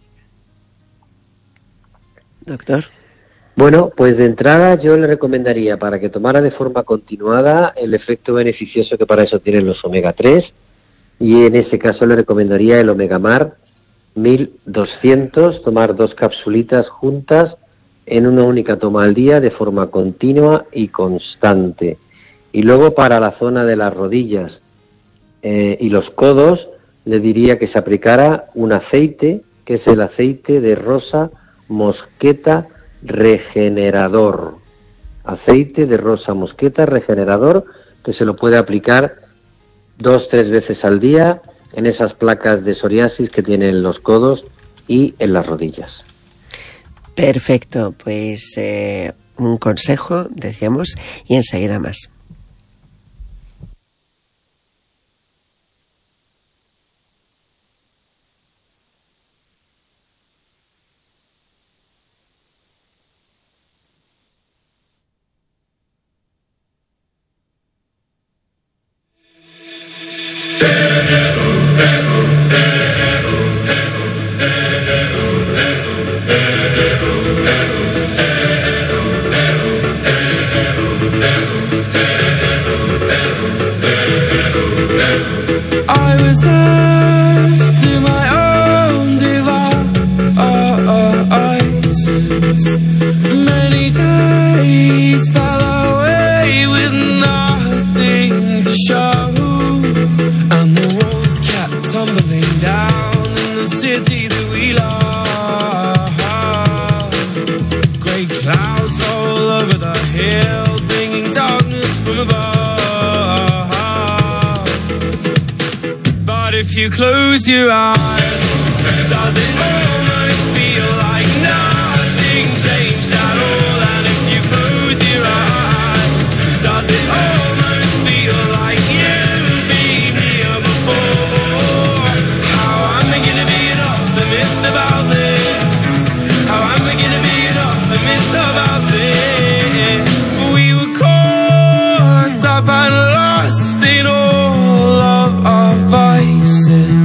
Doctor. Bueno, pues de entrada yo le recomendaría para que tomara de forma continuada el efecto beneficioso que para eso tienen los omega tres, y en ese caso le recomendaría el Omega Mar mil doscientos, tomar dos capsulitas juntas en una única toma al día de forma continua y constante. Y luego para la zona de las rodillas eh, y los codos le diría que se aplicara un aceite, que es el aceite de rosa mosqueta regenerador. Aceite de rosa mosqueta regenerador, que se lo puede aplicar dos, tres veces al día en esas placas de psoriasis que tienen los codos y en las rodillas. Perfecto, pues eh, un consejo, decíamos, y enseguida más. If you close your eyes, does it almost feel like nothing changed at all? And if you close your eyes, does it almost feel like you've been here before? How am I gonna be an optimist about this? How am I gonna be an optimist about this? We were caught up and lost in all of our vices.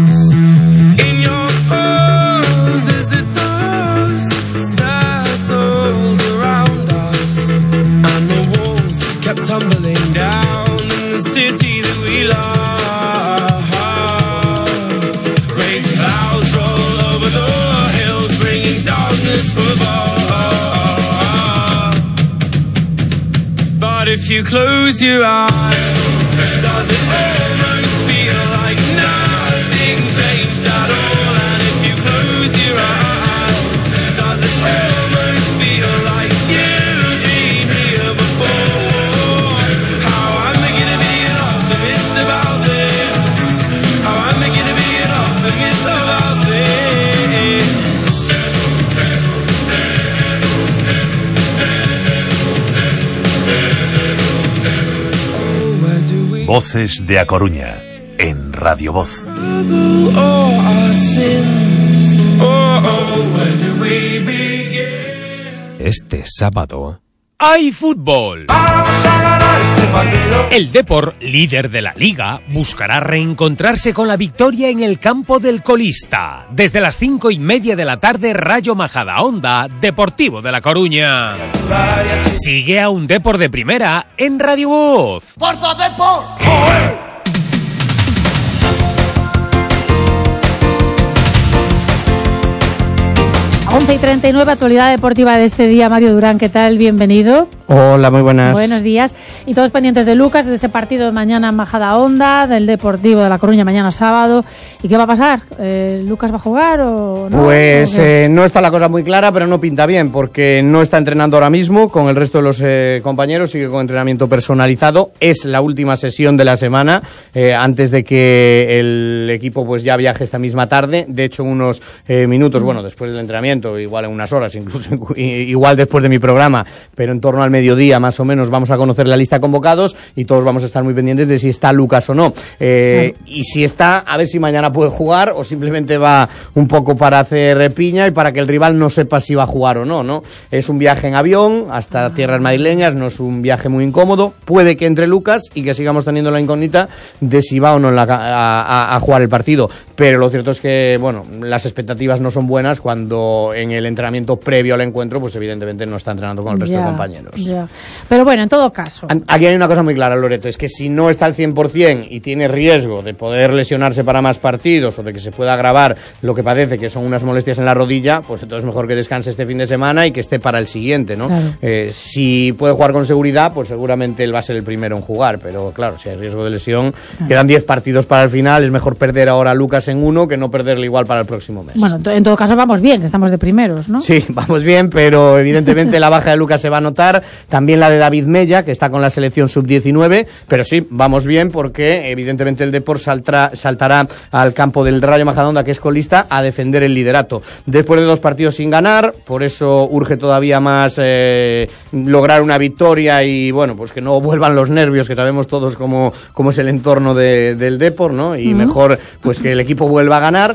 Tumbling down in the city that we love. Great clouds roll over the hills, bringing darkness from above. But if you close your eyes, does it almost feel like nothing changed at all? And if you close your eyes, does it almost feel like you've been here before? Voces de A Coruña, en Radio Voz. Este sábado hay fútbol. El Depor, líder de la Liga, buscará reencontrarse con la victoria en el campo del colista. Desde las cinco y media de la tarde, Rayo Majadahonda, Deportivo de La Coruña. Sigue a un Depor de primera en Radio Voz. ¡Forza Depor! once y treinta y nueve, actualidad deportiva de este día. Mario Durán, ¿qué tal? Bienvenido. Hola, muy buenas. Buenos días. Y todos pendientes de Lucas, de ese partido de mañana en Majadahonda, del Deportivo de La Coruña mañana sábado. ¿Y qué va a pasar? Eh, ¿Lucas va a jugar o no? Pues ¿O eh, no está la cosa muy clara, pero no pinta bien, porque no está entrenando ahora mismo con el resto de los eh, compañeros, sigue con entrenamiento personalizado. Es la última sesión de la semana, eh, antes de que el equipo pues ya viaje esta misma tarde. De hecho, en unos eh, minutos, bueno, después del entrenamiento, igual en unas horas, incluso igual después de mi programa, pero en torno al mediodía más o menos vamos a conocer la lista de convocados y todos vamos a estar muy pendientes de si está Lucas o no. Eh, claro. Y si está, a ver si mañana puede jugar o simplemente va un poco para hacer piña y para que el rival no sepa si va a jugar o no, ¿no? Es un viaje en avión hasta tierras madrileñas, no es un viaje muy incómodo. Puede que entre Lucas y que sigamos teniendo la incógnita de si va o no en la, a, a, a jugar el partido. Pero lo cierto es que, bueno, las expectativas no son buenas cuando en el entrenamiento previo al encuentro, pues evidentemente no está entrenando con el resto ya, de compañeros. Ya. Pero bueno, en todo caso. Aquí hay una cosa muy clara, Loreto, es que si no está al cien por ciento y tiene riesgo de poder lesionarse para más partidos o de que se pueda agravar lo que padece, que son unas molestias en la rodilla, pues entonces mejor que descanse este fin de semana y que esté para el siguiente, ¿no? Claro. Eh, si puede jugar con seguridad, pues seguramente él va a ser el primero en jugar, pero claro, si hay riesgo de lesión, claro. Quedan diez partidos para el final, es mejor perder ahora a Lucas en uno que no perderle igual para el próximo mes. Bueno, en todo caso vamos bien, estamos de primeros, ¿no? Sí, vamos bien, pero evidentemente la baja de Lucas se va a notar, también la de David Mella, que está con la selección sub diecinueve, pero sí, vamos bien porque evidentemente el Depor saltará, saltará al campo del Rayo Majadahonda, que es colista, a defender el liderato. Después de dos partidos sin ganar, por eso urge todavía más eh, lograr una victoria y, bueno, pues que no vuelvan los nervios, que sabemos todos cómo, cómo es el entorno de, del Depor, ¿no? Y uh-huh. mejor pues que el equipo vuelva a ganar.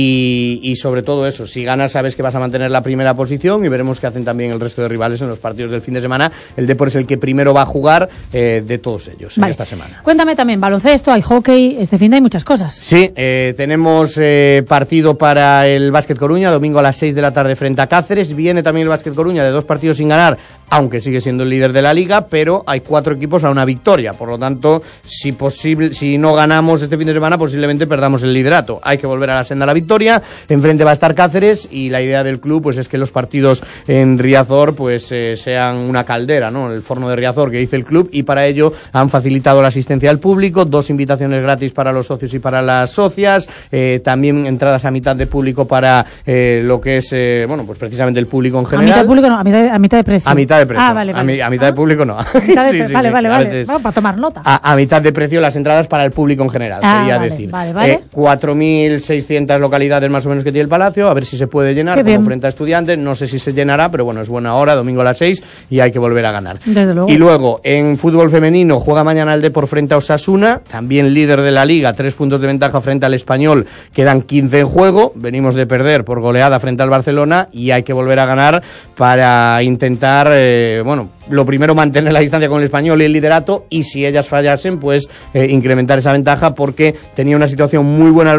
Y, y sobre todo eso, si ganas sabes que vas a mantener la primera posición y veremos qué hacen también el resto de rivales en los partidos del fin de semana. El Depor es el que primero va a jugar eh, de todos ellos vale. en esta semana. Cuéntame también, baloncesto, hay hockey, este fin de hay muchas cosas. Sí, eh, tenemos eh, partido para el Básquet Coruña, domingo a las seis de la tarde frente a Cáceres. Viene también el Básquet Coruña de dos partidos sin ganar, aunque sigue siendo el líder de la liga, pero hay cuatro equipos a una victoria. Por lo tanto, si posible, si no ganamos este fin de semana, posiblemente perdamos el liderato. Hay que volver a la senda de la victoria. Enfrente va a estar Cáceres y la idea del club pues es que los partidos en Riazor pues eh, sean una caldera, ¿no? El forno de Riazor que dice el club, y para ello han facilitado la asistencia al público, dos invitaciones gratis para los socios y para las socias, eh, también entradas a mitad de público para eh, lo que es, eh, bueno, pues precisamente el público en general. A mitad de público no, a mitad de, a mitad de precio. A mitad de precio. Ah, vale, vale. A, mi, a mitad ¿Ah? de público no. A mitad de sí, pre- sí, vale, sí, vale, a vale. veces, Vamos, para tomar nota. A, a mitad de precio las entradas para el público en general, ah, quería vale, decir. Vale, vale. Eh, cuatro mil seiscientas localidades más o menos que tiene el Palacio, a ver si se puede llenar, Qué como bien. frente a Estudiantes, no sé si se llenará, pero bueno, es buena hora, domingo a las seis y hay que volver a ganar. Desde luego. Y luego, en fútbol femenino, juega mañana el Depor frente a Osasuna, también líder de la Liga, tres puntos de ventaja frente al Español, quedan quince en juego, venimos de perder por goleada frente al Barcelona y hay que volver a ganar para intentar, eh, bueno, lo primero mantener la distancia con el Español y el liderato, y si ellas fallasen, pues eh, incrementar esa ventaja, porque tenía una situación muy buena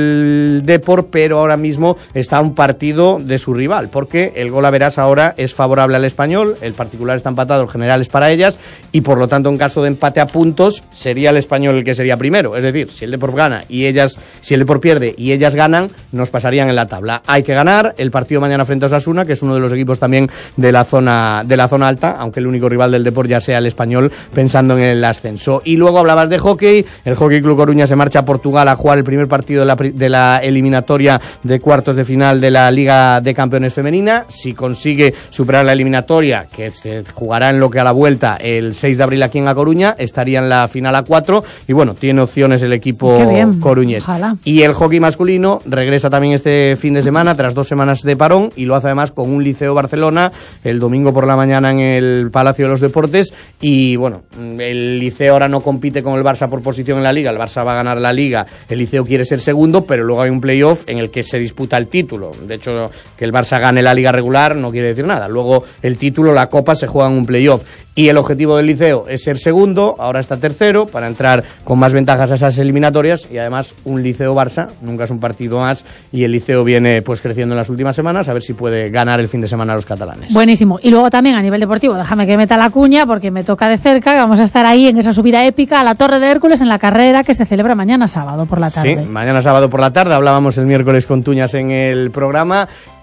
el Depor, pero ahora mismo está un partido de su rival, porque el gol a verás ahora es favorable al Español, el particular está empatado, el general es para ellas, y por lo tanto en caso de empate a puntos sería el Español el que sería primero, es decir, si el Depor gana y ellas, si el Depor pierde y ellas ganan, nos pasarían en la tabla. Hay que ganar el partido mañana frente a Osasuna, que es uno de los equipos también de la zona de la zona alta, aunque el único rival del Depor ya sea el Español, pensando en el ascenso. Y luego hablabas de hockey, el Hockey Club Coruña se marcha a Portugal a jugar el primer partido de la, de la eliminatoria de cuartos de final de la Liga de Campeones Femenina. Si consigue superar la eliminatoria, que se jugará en lo que a la vuelta el seis de abril aquí en A Coruña, estaría en la final a cuatro, y bueno, tiene opciones el equipo coruñés. Ojalá. Y el hockey masculino regresa también este fin de semana, tras dos semanas de parón, y lo hace además con un Liceo Barcelona, el domingo por la mañana en el Palacio de los Deportes, y bueno, el Liceo ahora no compite con el Barça por posición en la Liga, el Barça va a ganar la Liga, el Liceo quiere ser segundo, pero luego hay un playoff en el que se disputa el título. De hecho, que el Barça gane la Liga regular no quiere decir nada, luego el título, la Copa, se juega en un playoff, y el objetivo del Liceo es ser segundo, ahora está tercero, para entrar con más ventajas a esas eliminatorias, y además un Liceo-Barça nunca es un partido más, y el Liceo viene pues creciendo en las últimas semanas, a ver si puede ganar el fin de semana a los catalanes. Buenísimo. Y luego también a nivel deportivo, déjame que meta la cuña porque me toca de cerca, que vamos a estar ahí en esa subida épica a la Torre de Hércules en la carrera que se celebra mañana sábado por la tarde. Sí, mañana sábado por la tarde, hablábamos el miércoles con Tuñas en el programa.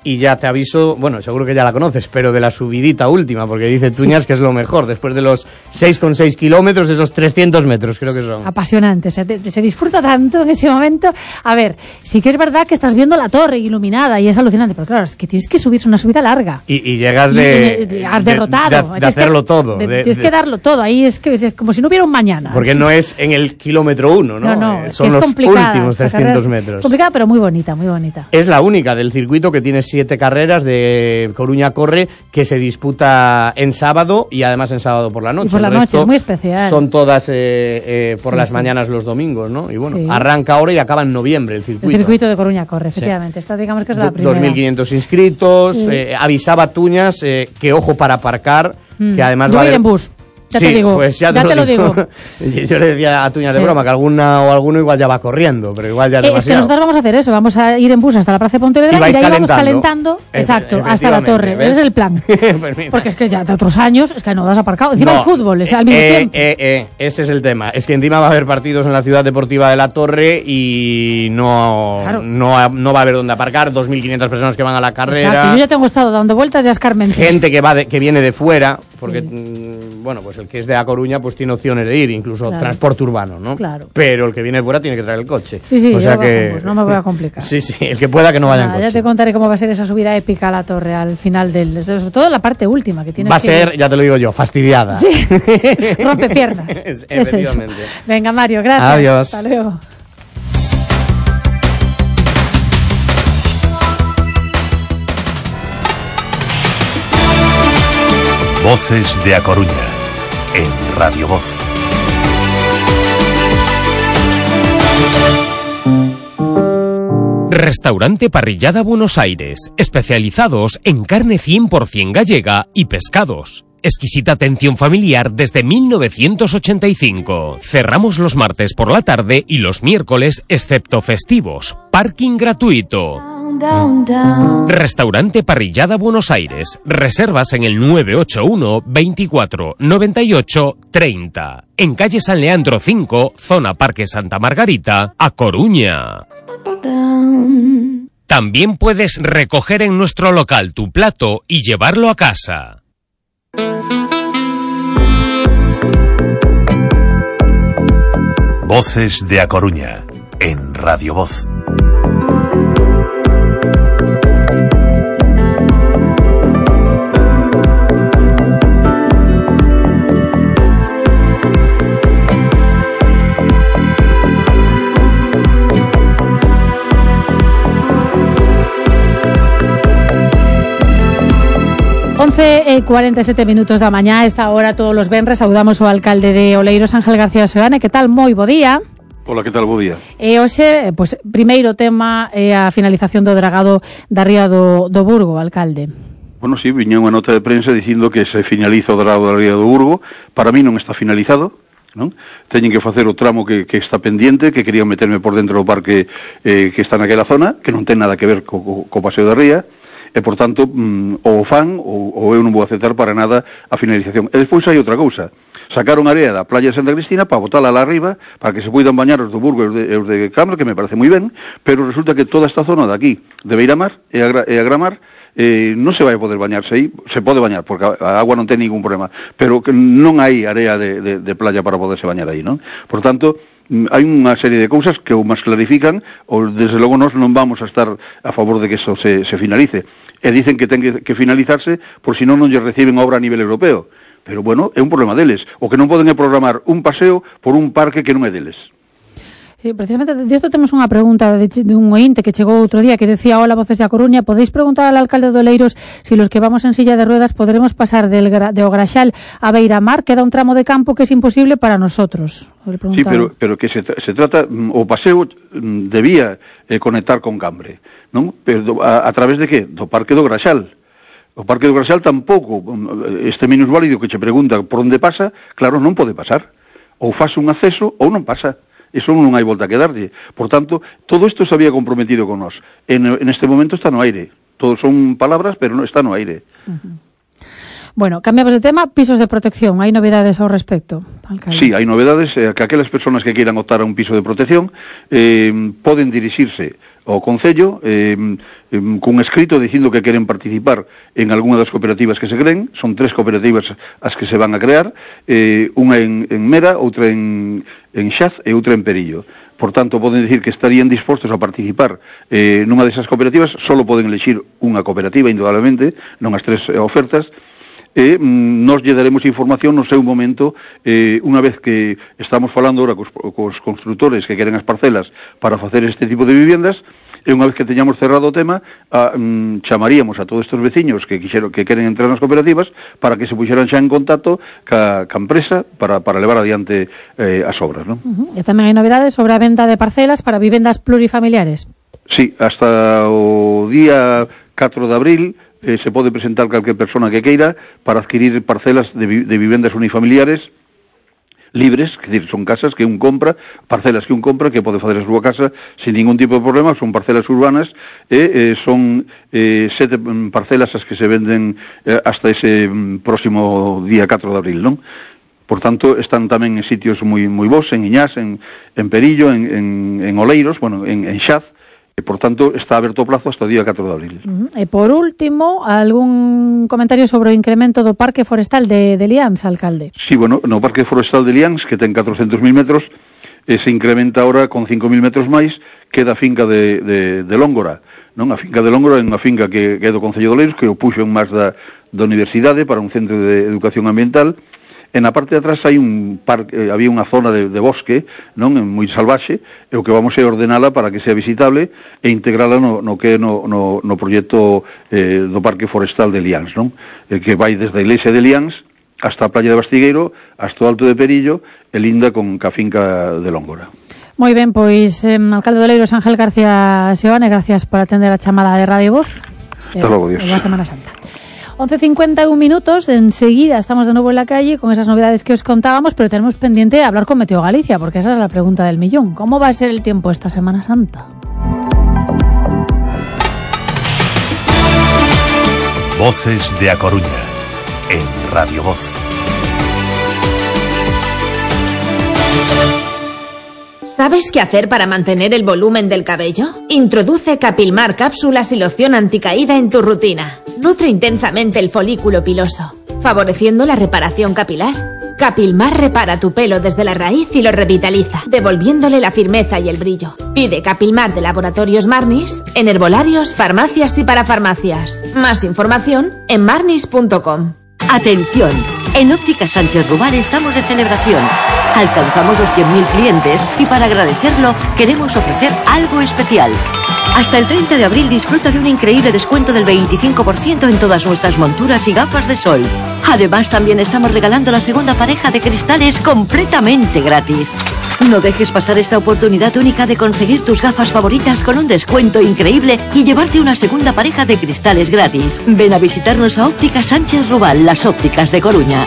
Y ya te aviso, bueno, seguro que ya la conoces, pero de la subidita última, porque dice Tuñas sí. que es lo mejor, después de los seis coma seis kilómetros, esos trescientos metros, creo que son. Apasionante, se, te, se disfruta tanto en ese momento. A ver, sí que es verdad que estás viendo la torre iluminada y es alucinante, pero claro, es que tienes que subirse una subida larga. Y, y llegas de... Y, de, de has derrotado. De, de, de hacerlo que, todo. De, de, tienes de, que darlo todo, ahí es que es como si no hubiera un mañana. Porque no es en el kilómetro uno, ¿no? No, no, eh, es son que es los últimos trescientos es metros. Complicada, pero muy bonita, muy bonita. Es la única del circuito que tiene siete carreras de Coruña Corre, que se disputa en sábado y además en sábado por la noche. Y por la El noche, es muy especial. Son todas eh, eh, por sí, las sí. mañanas los domingos, ¿no? Y bueno, sí. arranca ahora y acaba en noviembre el circuito. El circuito de Coruña Corre, efectivamente. Sí. Esta digamos que es la primera. dos mil quinientos inscritos, sí. eh, avisaba Tuñas eh, que ojo para aparcar, mm. que además Yo va a haber... en bus. Ya sí, te digo, pues ya te, ya lo, te lo digo. digo. Yo le decía a Tuña sí. de broma que alguna o alguno igual ya va corriendo, pero igual ya es eh, demasiado. Es que nosotros vamos a hacer eso, vamos a ir en bus hasta la Plaza de Pontevedra y, y ahí vamos calentando, exacto, hasta la torre. ¿Ves? Ese es el plan. Pues porque es que ya de otros años, es que no has aparcado. Encima no, el fútbol, es eh, al mismo eh, tiempo. Eh, eh, ese es el tema. Es que encima va a haber partidos en la Ciudad Deportiva de la Torre y no, claro. no, no va a haber donde aparcar. dos mil quinientas personas que van a la carrera. Exacto. Yo ya tengo estado dando vueltas y escarmente. Gente que va de, que viene de fuera, porque sí. bueno, pues el que es de A Coruña pues tiene opciones de ir, incluso claro. transporte urbano, ¿no? Claro. Pero el que viene de fuera tiene que traer el coche. Sí, sí, o sea que pues no me voy a complicar. Sí, sí, el que pueda que no vaya Nada, en coche. Ya te contaré cómo va a ser esa subida épica a la torre al final del... Sobre todo la parte última que tienes Va a que ser, ir. ya te lo digo yo, fastidiada. Sí, rompe piernas. es, es eso. Venga, Mario, gracias. Adiós. Hasta luego. Voces de A Coruña, en Radio Voz. Restaurante Parrillada Buenos Aires, especializados en carne cien por ciento gallega y pescados. Exquisita atención familiar desde mil novecientos ochenta y cinco. Cerramos los martes por la tarde y los miércoles, excepto festivos. Parking gratuito. Down, down. Restaurante Parrillada Buenos Aires. Reservas en el nueve ocho uno, veinticuatro, noventa y ocho, treinta. En calle San Leandro cinco, zona Parque Santa Margarita, A Coruña. Down. También puedes recoger en nuestro local tu plato y llevarlo a casa. Voces de A Coruña, en Radio Voz. once e cuarenta e sete minutos da mañá, a esta hora todos los venres saudamos ao alcalde de Oleiros, Ángel García Seoane. Que tal? Moi bo día. Hola, que tal? Bo día. E hoxe, pois, primeiro tema é a finalización do dragado da ría do, do Burgo, alcalde. Bueno, sí, viña unha nota de prensa dicindo que se finaliza o dragado da ría do Burgo. Para mí non está finalizado, non? Teñen que facer o tramo que, que está pendiente, que querían meterme por dentro do parque eh, que está naquela zona, que non ten nada que ver co, co, co paseo da ría. E, por tanto, mm, ou fan ou, ou eu non vou aceptar para nada a finalización. E despois hai outra cousa. Sacaron area da playa de Santa Cristina para botala lá arriba, para que se poidan bañar os do Burgo e os de, os de Cambre, que me parece moi ben, pero resulta que toda esta zona de aquí, de Beiramar e a, e a Gramar, eh, non se vai a poder bañarse aí. Se pode bañar, porque a agua non ten ningún problema, pero que non hai area de, de, de playa para poderse bañar aí, non? Por tanto, hai unha serie de cousas que ou máis clarifican, ou desde logo nós non vamos a estar a favor de que eso se, se finalice. E dicen que ten que, que finalizarse por si non non lle reciben obra a nivel europeo. Pero, bueno, é un problema deles. O que non poden é programar un paseo por un parque que non é deles. Sí, precisamente de isto temos unha pregunta de, de un ointe que chegou outro día que decía: hola, Voces de A Coruña, podéis preguntar al alcalde de Oleiros si los que vamos en silla de ruedas podremos pasar del gra, de Ograxal a Beiramar. Queda un tramo de campo que es imposible para nosotros. Sí, pero, pero que se, se trata, o paseo debía eh, conectar con Cambre, non? Pero a, a través de que? Do Parque do Ograxal. O Parque do Ograxal tampouco, este minusválido que che pregunta por onde pasa, claro, non pode pasar. Ou faz un acceso ou non pasa. Eso non hai volta a quedarlle. Por tanto, todo isto se había comprometido con nós. En, en este momento está no aire. Todos son palabras, pero non está no aire. Uh-huh. Bueno, cambiamos de tema. Pisos de protección. ¿Hay novedades ao respecto, alcalde? Sí, hai novedades. Eh, que aquelas persoas que queiran optar a un piso de protección eh, poden dirixirse ao Concello eh, eh, cun escrito dicindo que queren participar en algunha das cooperativas que se creen. Son tres cooperativas as que se van a crear, eh, unha en, en Mera, outra en, en Xaz e outra en Perillo. Por tanto, poden decir que estarían dispostos a participar eh, nunha desas cooperativas. Solo poden elegir unha cooperativa, indudablemente, non as tres eh, ofertas, e mm, nos lle daremos información no seu momento, eh, unha vez que estamos falando ahora cos, cos constructores que queren as parcelas para facer este tipo de viviendas, e unha vez que teñamos cerrado o tema, a, mm, chamaríamos a todos estes veciños que quixeron, que queren entrar nas cooperativas para que se puxeran xa en contacto ca, ca empresa para, para levar adiante eh, as obras, non? Uh-huh. E tamén hai novedades sobre a venda de parcelas para vivendas plurifamiliares. Sí, hasta o día catro de abril eh, se pode presentar calquer persona que queira para adquirir parcelas de, vi de vivendas unifamiliares libres, que decir, son casas que un compra, parcelas que un compra, que pode facer a súa casa sin ningún tipo de problema. Son parcelas urbanas e eh, son eh, sete parcelas as que se venden eh, hasta ese próximo día catro de abril, non? Por tanto, están tamén en sitios moi moi bons, en Iñás, en, en Perillo, en, en, en Oleiros, bueno, en, en Xaz. E, por tanto, está aberto o plazo hasta o día catro de abril. Uh-huh. E, por último, algún comentario sobre o incremento do Parque Forestal de, de Liáns, alcalde? Sí, bueno, no Parque Forestal de Liáns, que ten catrocentos mil metros, eh, se incrementa ahora con cinco mil metros máis, que da finca de, de, de Lóngora, non? A finca de Lóngora é unha finca que, que é do Concello de Oleiros, que o puxo en máis da, da universidade para un centro de educación ambiental. E na parte de atrás hai un parque, eh, había unha zona de, de bosque, non, moi salvaxe, e o que vamos é ordenala para que sea visitable e integrala no, no que é no, no, no proxecto eh, do Parque Forestal de Liáns, non? Eh, que vai desde a iglesia de Liáns hasta a playa de Bastigueiro, hasta o Alto de Perillo, e linda con ca finca de Lóngora. Moi ben, pois, eh, alcalde de Oleiros, Ángel García Seoane, gracias por atender a chamada de Radio Voz. Hasta logo, Dios. E boa Semana Santa. once cincuenta y un minutos, enseguida estamos de nuevo en la calle con esas novedades que os contábamos, pero tenemos pendiente hablar con Meteo Galicia, porque esa es la pregunta del millón. ¿Cómo va a ser el tiempo esta Semana Santa? Voces de A Coruña, en Radio Voz. ¿Sabes qué hacer para mantener el volumen del cabello? Introduce Capilmar cápsulas y loción anticaída en tu rutina. Nutre intensamente el folículo piloso, favoreciendo la reparación capilar. Capilmar repara tu pelo desde la raíz y lo revitaliza, devolviéndole la firmeza y el brillo. Pide Capilmar de Laboratorios Marnis en herbolarios, farmacias y parafarmacias. Más información en marnis punto com. Atención, en Óptica Sánchez Rubal estamos de celebración. Alcanzamos los cien mil clientes y para agradecerlo queremos ofrecer algo especial. Hasta el treinta de abril disfruta de un increíble descuento del veinticinco por ciento en todas nuestras monturas y gafas de sol. Además, también estamos regalando la segunda pareja de cristales completamente gratis. No dejes pasar esta oportunidad única de conseguir tus gafas favoritas con un descuento increíble y llevarte una segunda pareja de cristales gratis. Ven a visitarnos a Óptica Sánchez Rubal, las ópticas de Coruña.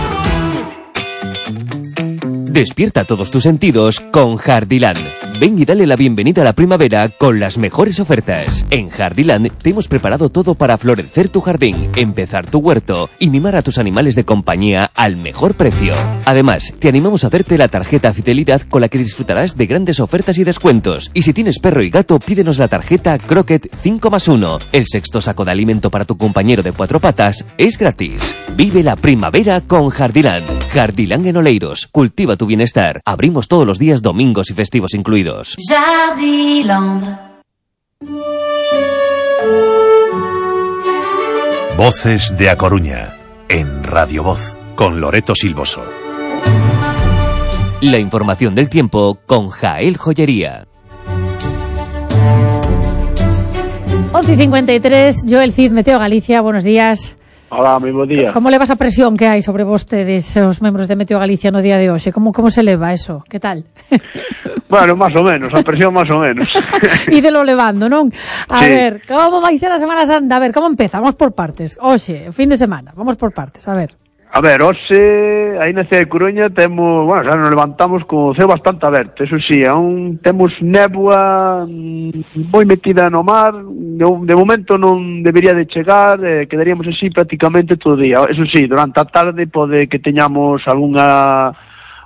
Despierta todos tus sentidos con Jardiland. Ven y dale la bienvenida a la primavera con las mejores ofertas. En Jardiland te hemos preparado todo para florecer tu jardín, empezar tu huerto y mimar a tus animales de compañía al mejor precio. Además, te animamos a hacerte la tarjeta Fidelidad con la que disfrutarás de grandes ofertas y descuentos. Y si tienes perro y gato, pídenos la tarjeta Croquet cinco más uno. El sexto saco de alimento para tu compañero de cuatro patas es gratis. Vive la primavera con Jardiland. Jardiland en Oleiros. Cultiva tu bienestar. Abrimos todos los días, domingos y festivos incluidos. Jardiland. Voces de A Coruña, en Radio Voz, con Loreto Silvoso. La información del tiempo con Jael Joyería. once y cincuenta y tres, Joel Cid, Meteo Galicia, buenos días. Hola, moi bo día. Como leva esa presión que hai sobre vostedes, os membros de Meteo Galicia no día de hoxe? Como, como se leva eso? Que tal? Bueno, máis ou menos, a presión máis ou menos. Ídelo levando, non? A Sí. ver, como vai ser a Semana Santa? A ver, como empeza? Vamos por partes. Hoxe, fin de semana, vamos por partes, a ver. A ver, hoxe, aí na cidade de Coruña temos, bueno, xa nos levantamos co ceo bastante aberto, eso sí, aún temos néboa mm, moi metida no mar, de, de momento non debería de chegar, eh, quedaríamos así prácticamente todo o día. Eso sí, durante a tarde pode que teñamos algunha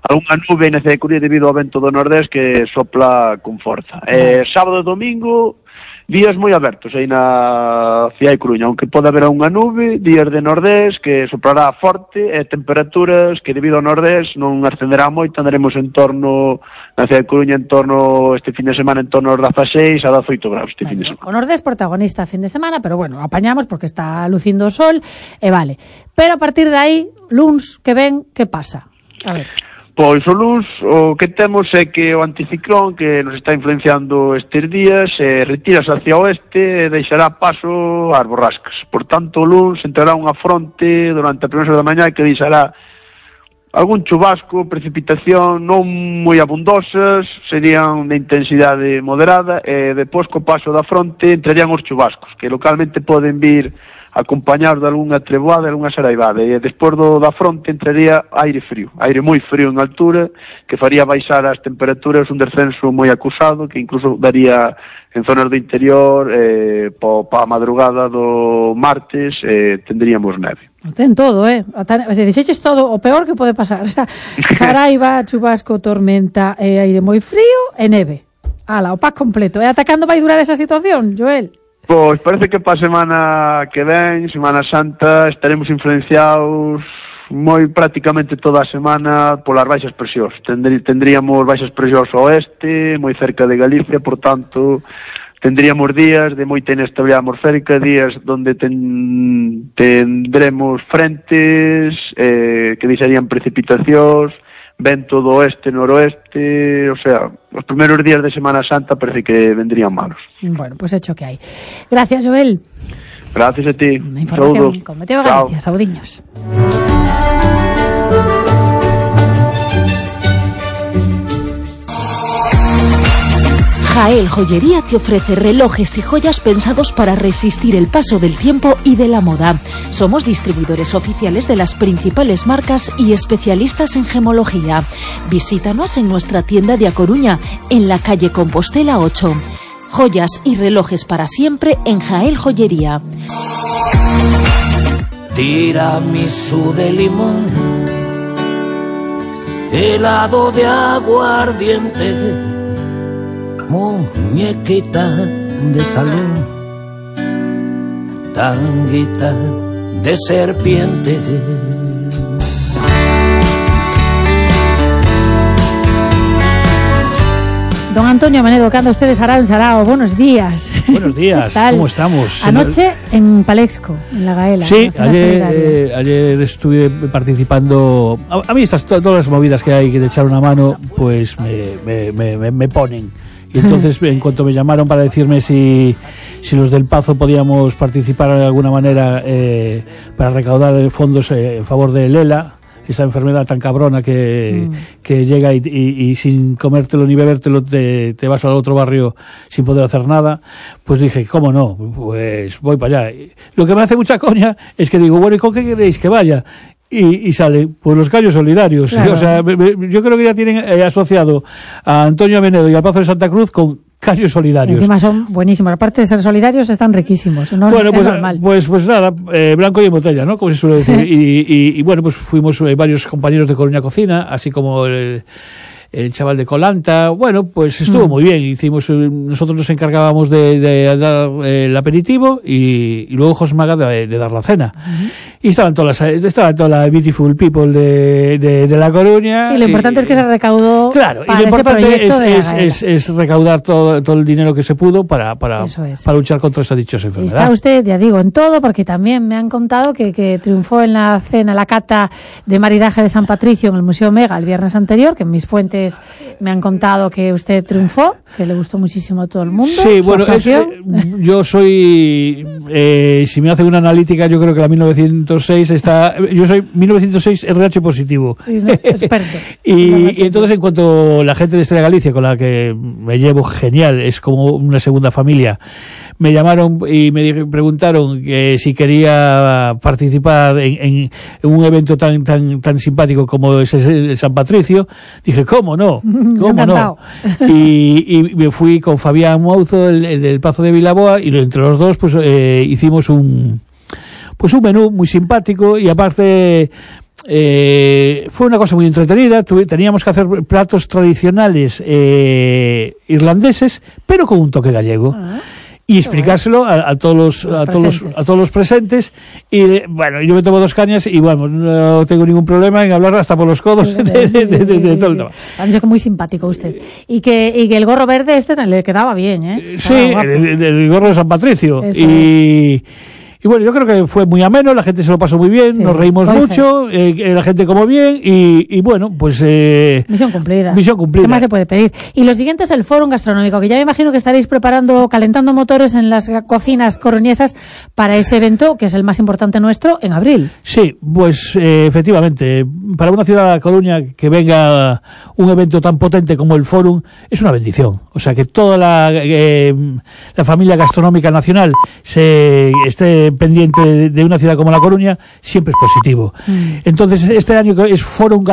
algunha nube na cidade de Coruña debido ao vento do nordés que sopla con forza. Eh, sábado e domingo, días moi abertos aí na cidade de Coruña, aunque pode haber unha nube, días de nordés que soplará forte e temperaturas que debido ao nordés non ascenderá moito, andaremos en torno na cidade de Coruña en torno este fin de semana en torno aos dezaseis a dezaoito graus este fin de semana. O nordés protagonista fin de semana, pero bueno, apañamos porque está lucindo o sol e vale. Pero a partir de aí, luns que ven, que pasa? A ver. Pois o luns o que temos é que o anticiclón que nos está influenciando estes días eh, retírase hacia o oeste e deixará paso ás borrascas. Por tanto, o luns entrará unha fronte durante a primeira hora da mañá que deixará algún chubasco, precipitación non moi abundosas, serían de intensidade moderada e depois co paso da fronte entrarían os chubascos que localmente poden vir acompañados de algunha treboada, algunha saraivada, e despois do da fronte entraría aire frío, aire moi frío en altura, que faría baixar as temperaturas, un descenso moi acusado, que incluso daría en zonas do interior, eh, pa a madrugada do martes, eh, tendríamos neve. Ten todo, eh? Se dixeches todo, o peor que pode pasar. O sea, saraiva, chubasco, tormenta, eh, aire moi frío e neve. Ala, o pack completo. E ata cando vai durar esa situación, Joel? Pois parece que para a semana que ven, Semana Santa, estaremos influenciados moi prácticamente toda a semana polas baixas presións. Tendríamos baixas presións ao oeste, moi cerca de Galicia, por tanto, tendríamos días de moita inestabilidade atmosférica, días donde ten, tendremos frentes eh, que deixarían precipitacións, vento do oeste, noroeste, o sea, os primeiros días de Semana Santa parece que vendrían malos. Bueno, pues hecho que hai. Gracias, Joel. Gracias a ti. Una información con Meteo Galicia, saudiños. Jael Joyería te ofrece relojes y joyas pensados para resistir el paso del tiempo y de la moda. Somos distribuidores oficiales de las principales marcas y especialistas en gemología. Visítanos en nuestra tienda de A Coruña, en la calle Compostela ocho. Joyas y relojes para siempre en Jael Joyería. Tiramisú de limón, helado de aguardiente, muñequita de salón, tanguita de serpiente. Don Antonio Menedo, que anda ustedes Sarao en Sarao. Buenos días. Buenos días, ¿cómo estamos? Anoche en Palexco, en la Gaela. Sí, ayer, eh, ayer estuve participando. A, a mí estas todas las movidas que hay que de echar una mano, pues me, me, me, me ponen. Y entonces, en cuanto me llamaron para decirme si, si los del Pazo podíamos participar de alguna manera eh, para recaudar fondos eh, en favor de Lela, esa enfermedad tan cabrona que, mm. que llega y, y, y sin comértelo ni bebértelo te, te vas al otro barrio sin poder hacer nada, pues dije, ¿cómo no? Pues voy para allá. Lo que me hace mucha coña es que digo, bueno, ¿y con qué queréis que vaya? Y, y sale, pues los Gallos Solidarios. Claro. O sea, me, me, yo creo que ya tienen eh, asociado a Antonio Menedo y al Pazo de Santa Cruz con Gallos Solidarios. Encima son buenísimos. Aparte de ser solidarios, están riquísimos. No bueno, es pues, normal. pues pues nada, eh, blanco y en botella, ¿no? Como se suele decir. y, y, y bueno, pues fuimos eh, varios compañeros de Coruña Cocina, así como el, el chaval de Colanta. Bueno, pues estuvo mm. muy bien. Hicimos, nosotros nos encargábamos de, de dar eh, el aperitivo y, y luego José Maga de, de dar la cena. Uh-huh. Y estaban todas las, estaba toda la beautiful people de, de, de La Coruña. Y lo importante y, es que se recaudó. Claro, para y lo importante es, es, es, es, es recaudar todo, todo el dinero que se pudo para, para, es. para luchar contra esa dichosa enfermedad. Está usted, ya digo, en todo, porque también me han contado que, que triunfó en la cena, la cata de maridaje de San Patricio en el Museo Mega el viernes anterior, que en mis fuentes me han contado que usted triunfó, que le gustó muchísimo a todo el mundo. Sí, bueno, es, eh, yo soy, eh, si me hace una analítica, yo creo que la mil novecientos seis está, yo soy mil novecientos seis R H positivo. Sí, ¿no? Experto. y, y entonces, en cuanto la gente de Estrella Galicia, con la que me llevo genial, es como una segunda familia, me llamaron y me preguntaron que si quería participar en, en, en un evento tan tan tan simpático como es el San Patricio, dije, ¿cómo no? ¿Cómo no? Y, y me fui con Fabián Mouzo, el, el del Pazo de Vilaboa, y entre los dos pues eh, hicimos un pues un menú muy simpático y aparte eh, fue una cosa muy entretenida. Tuve, teníamos que hacer platos tradicionales eh, irlandeses, pero con un toque gallego. Ah. Y explicárselo a, a todos los, los a todos los, a todos los presentes. Y bueno, yo me tomo dos cañas y bueno, no tengo ningún problema en hablar hasta por los codos sí, de, sí, de, de, de, sí, de sí, todo el sí. tema. Han dicho que muy simpático usted. Y que, y que el gorro verde este le quedaba bien, ¿eh? Estaba sí, el, el gorro de San Patricio. Eso y... Es. Y bueno, yo creo que fue muy ameno, la gente se lo pasó muy bien, sí, nos reímos mucho, eh, la gente comió bien y, y bueno, pues... Eh, misión cumplida. Misión cumplida. ¿Qué más se puede pedir? Y lo siguiente es el fórum gastronómico, que ya me imagino que estaréis preparando, calentando motores en las cocinas coruñesas para ese evento, que es el más importante nuestro, en abril. Sí, pues eh, efectivamente, para una ciudad de Coruña que venga un evento tan potente como el fórum, es una bendición. O sea, que toda la, eh, la familia gastronómica nacional se esté pendiente de una ciudad como La Coruña, siempre es positivo. Mm. Entonces, este año es Fórum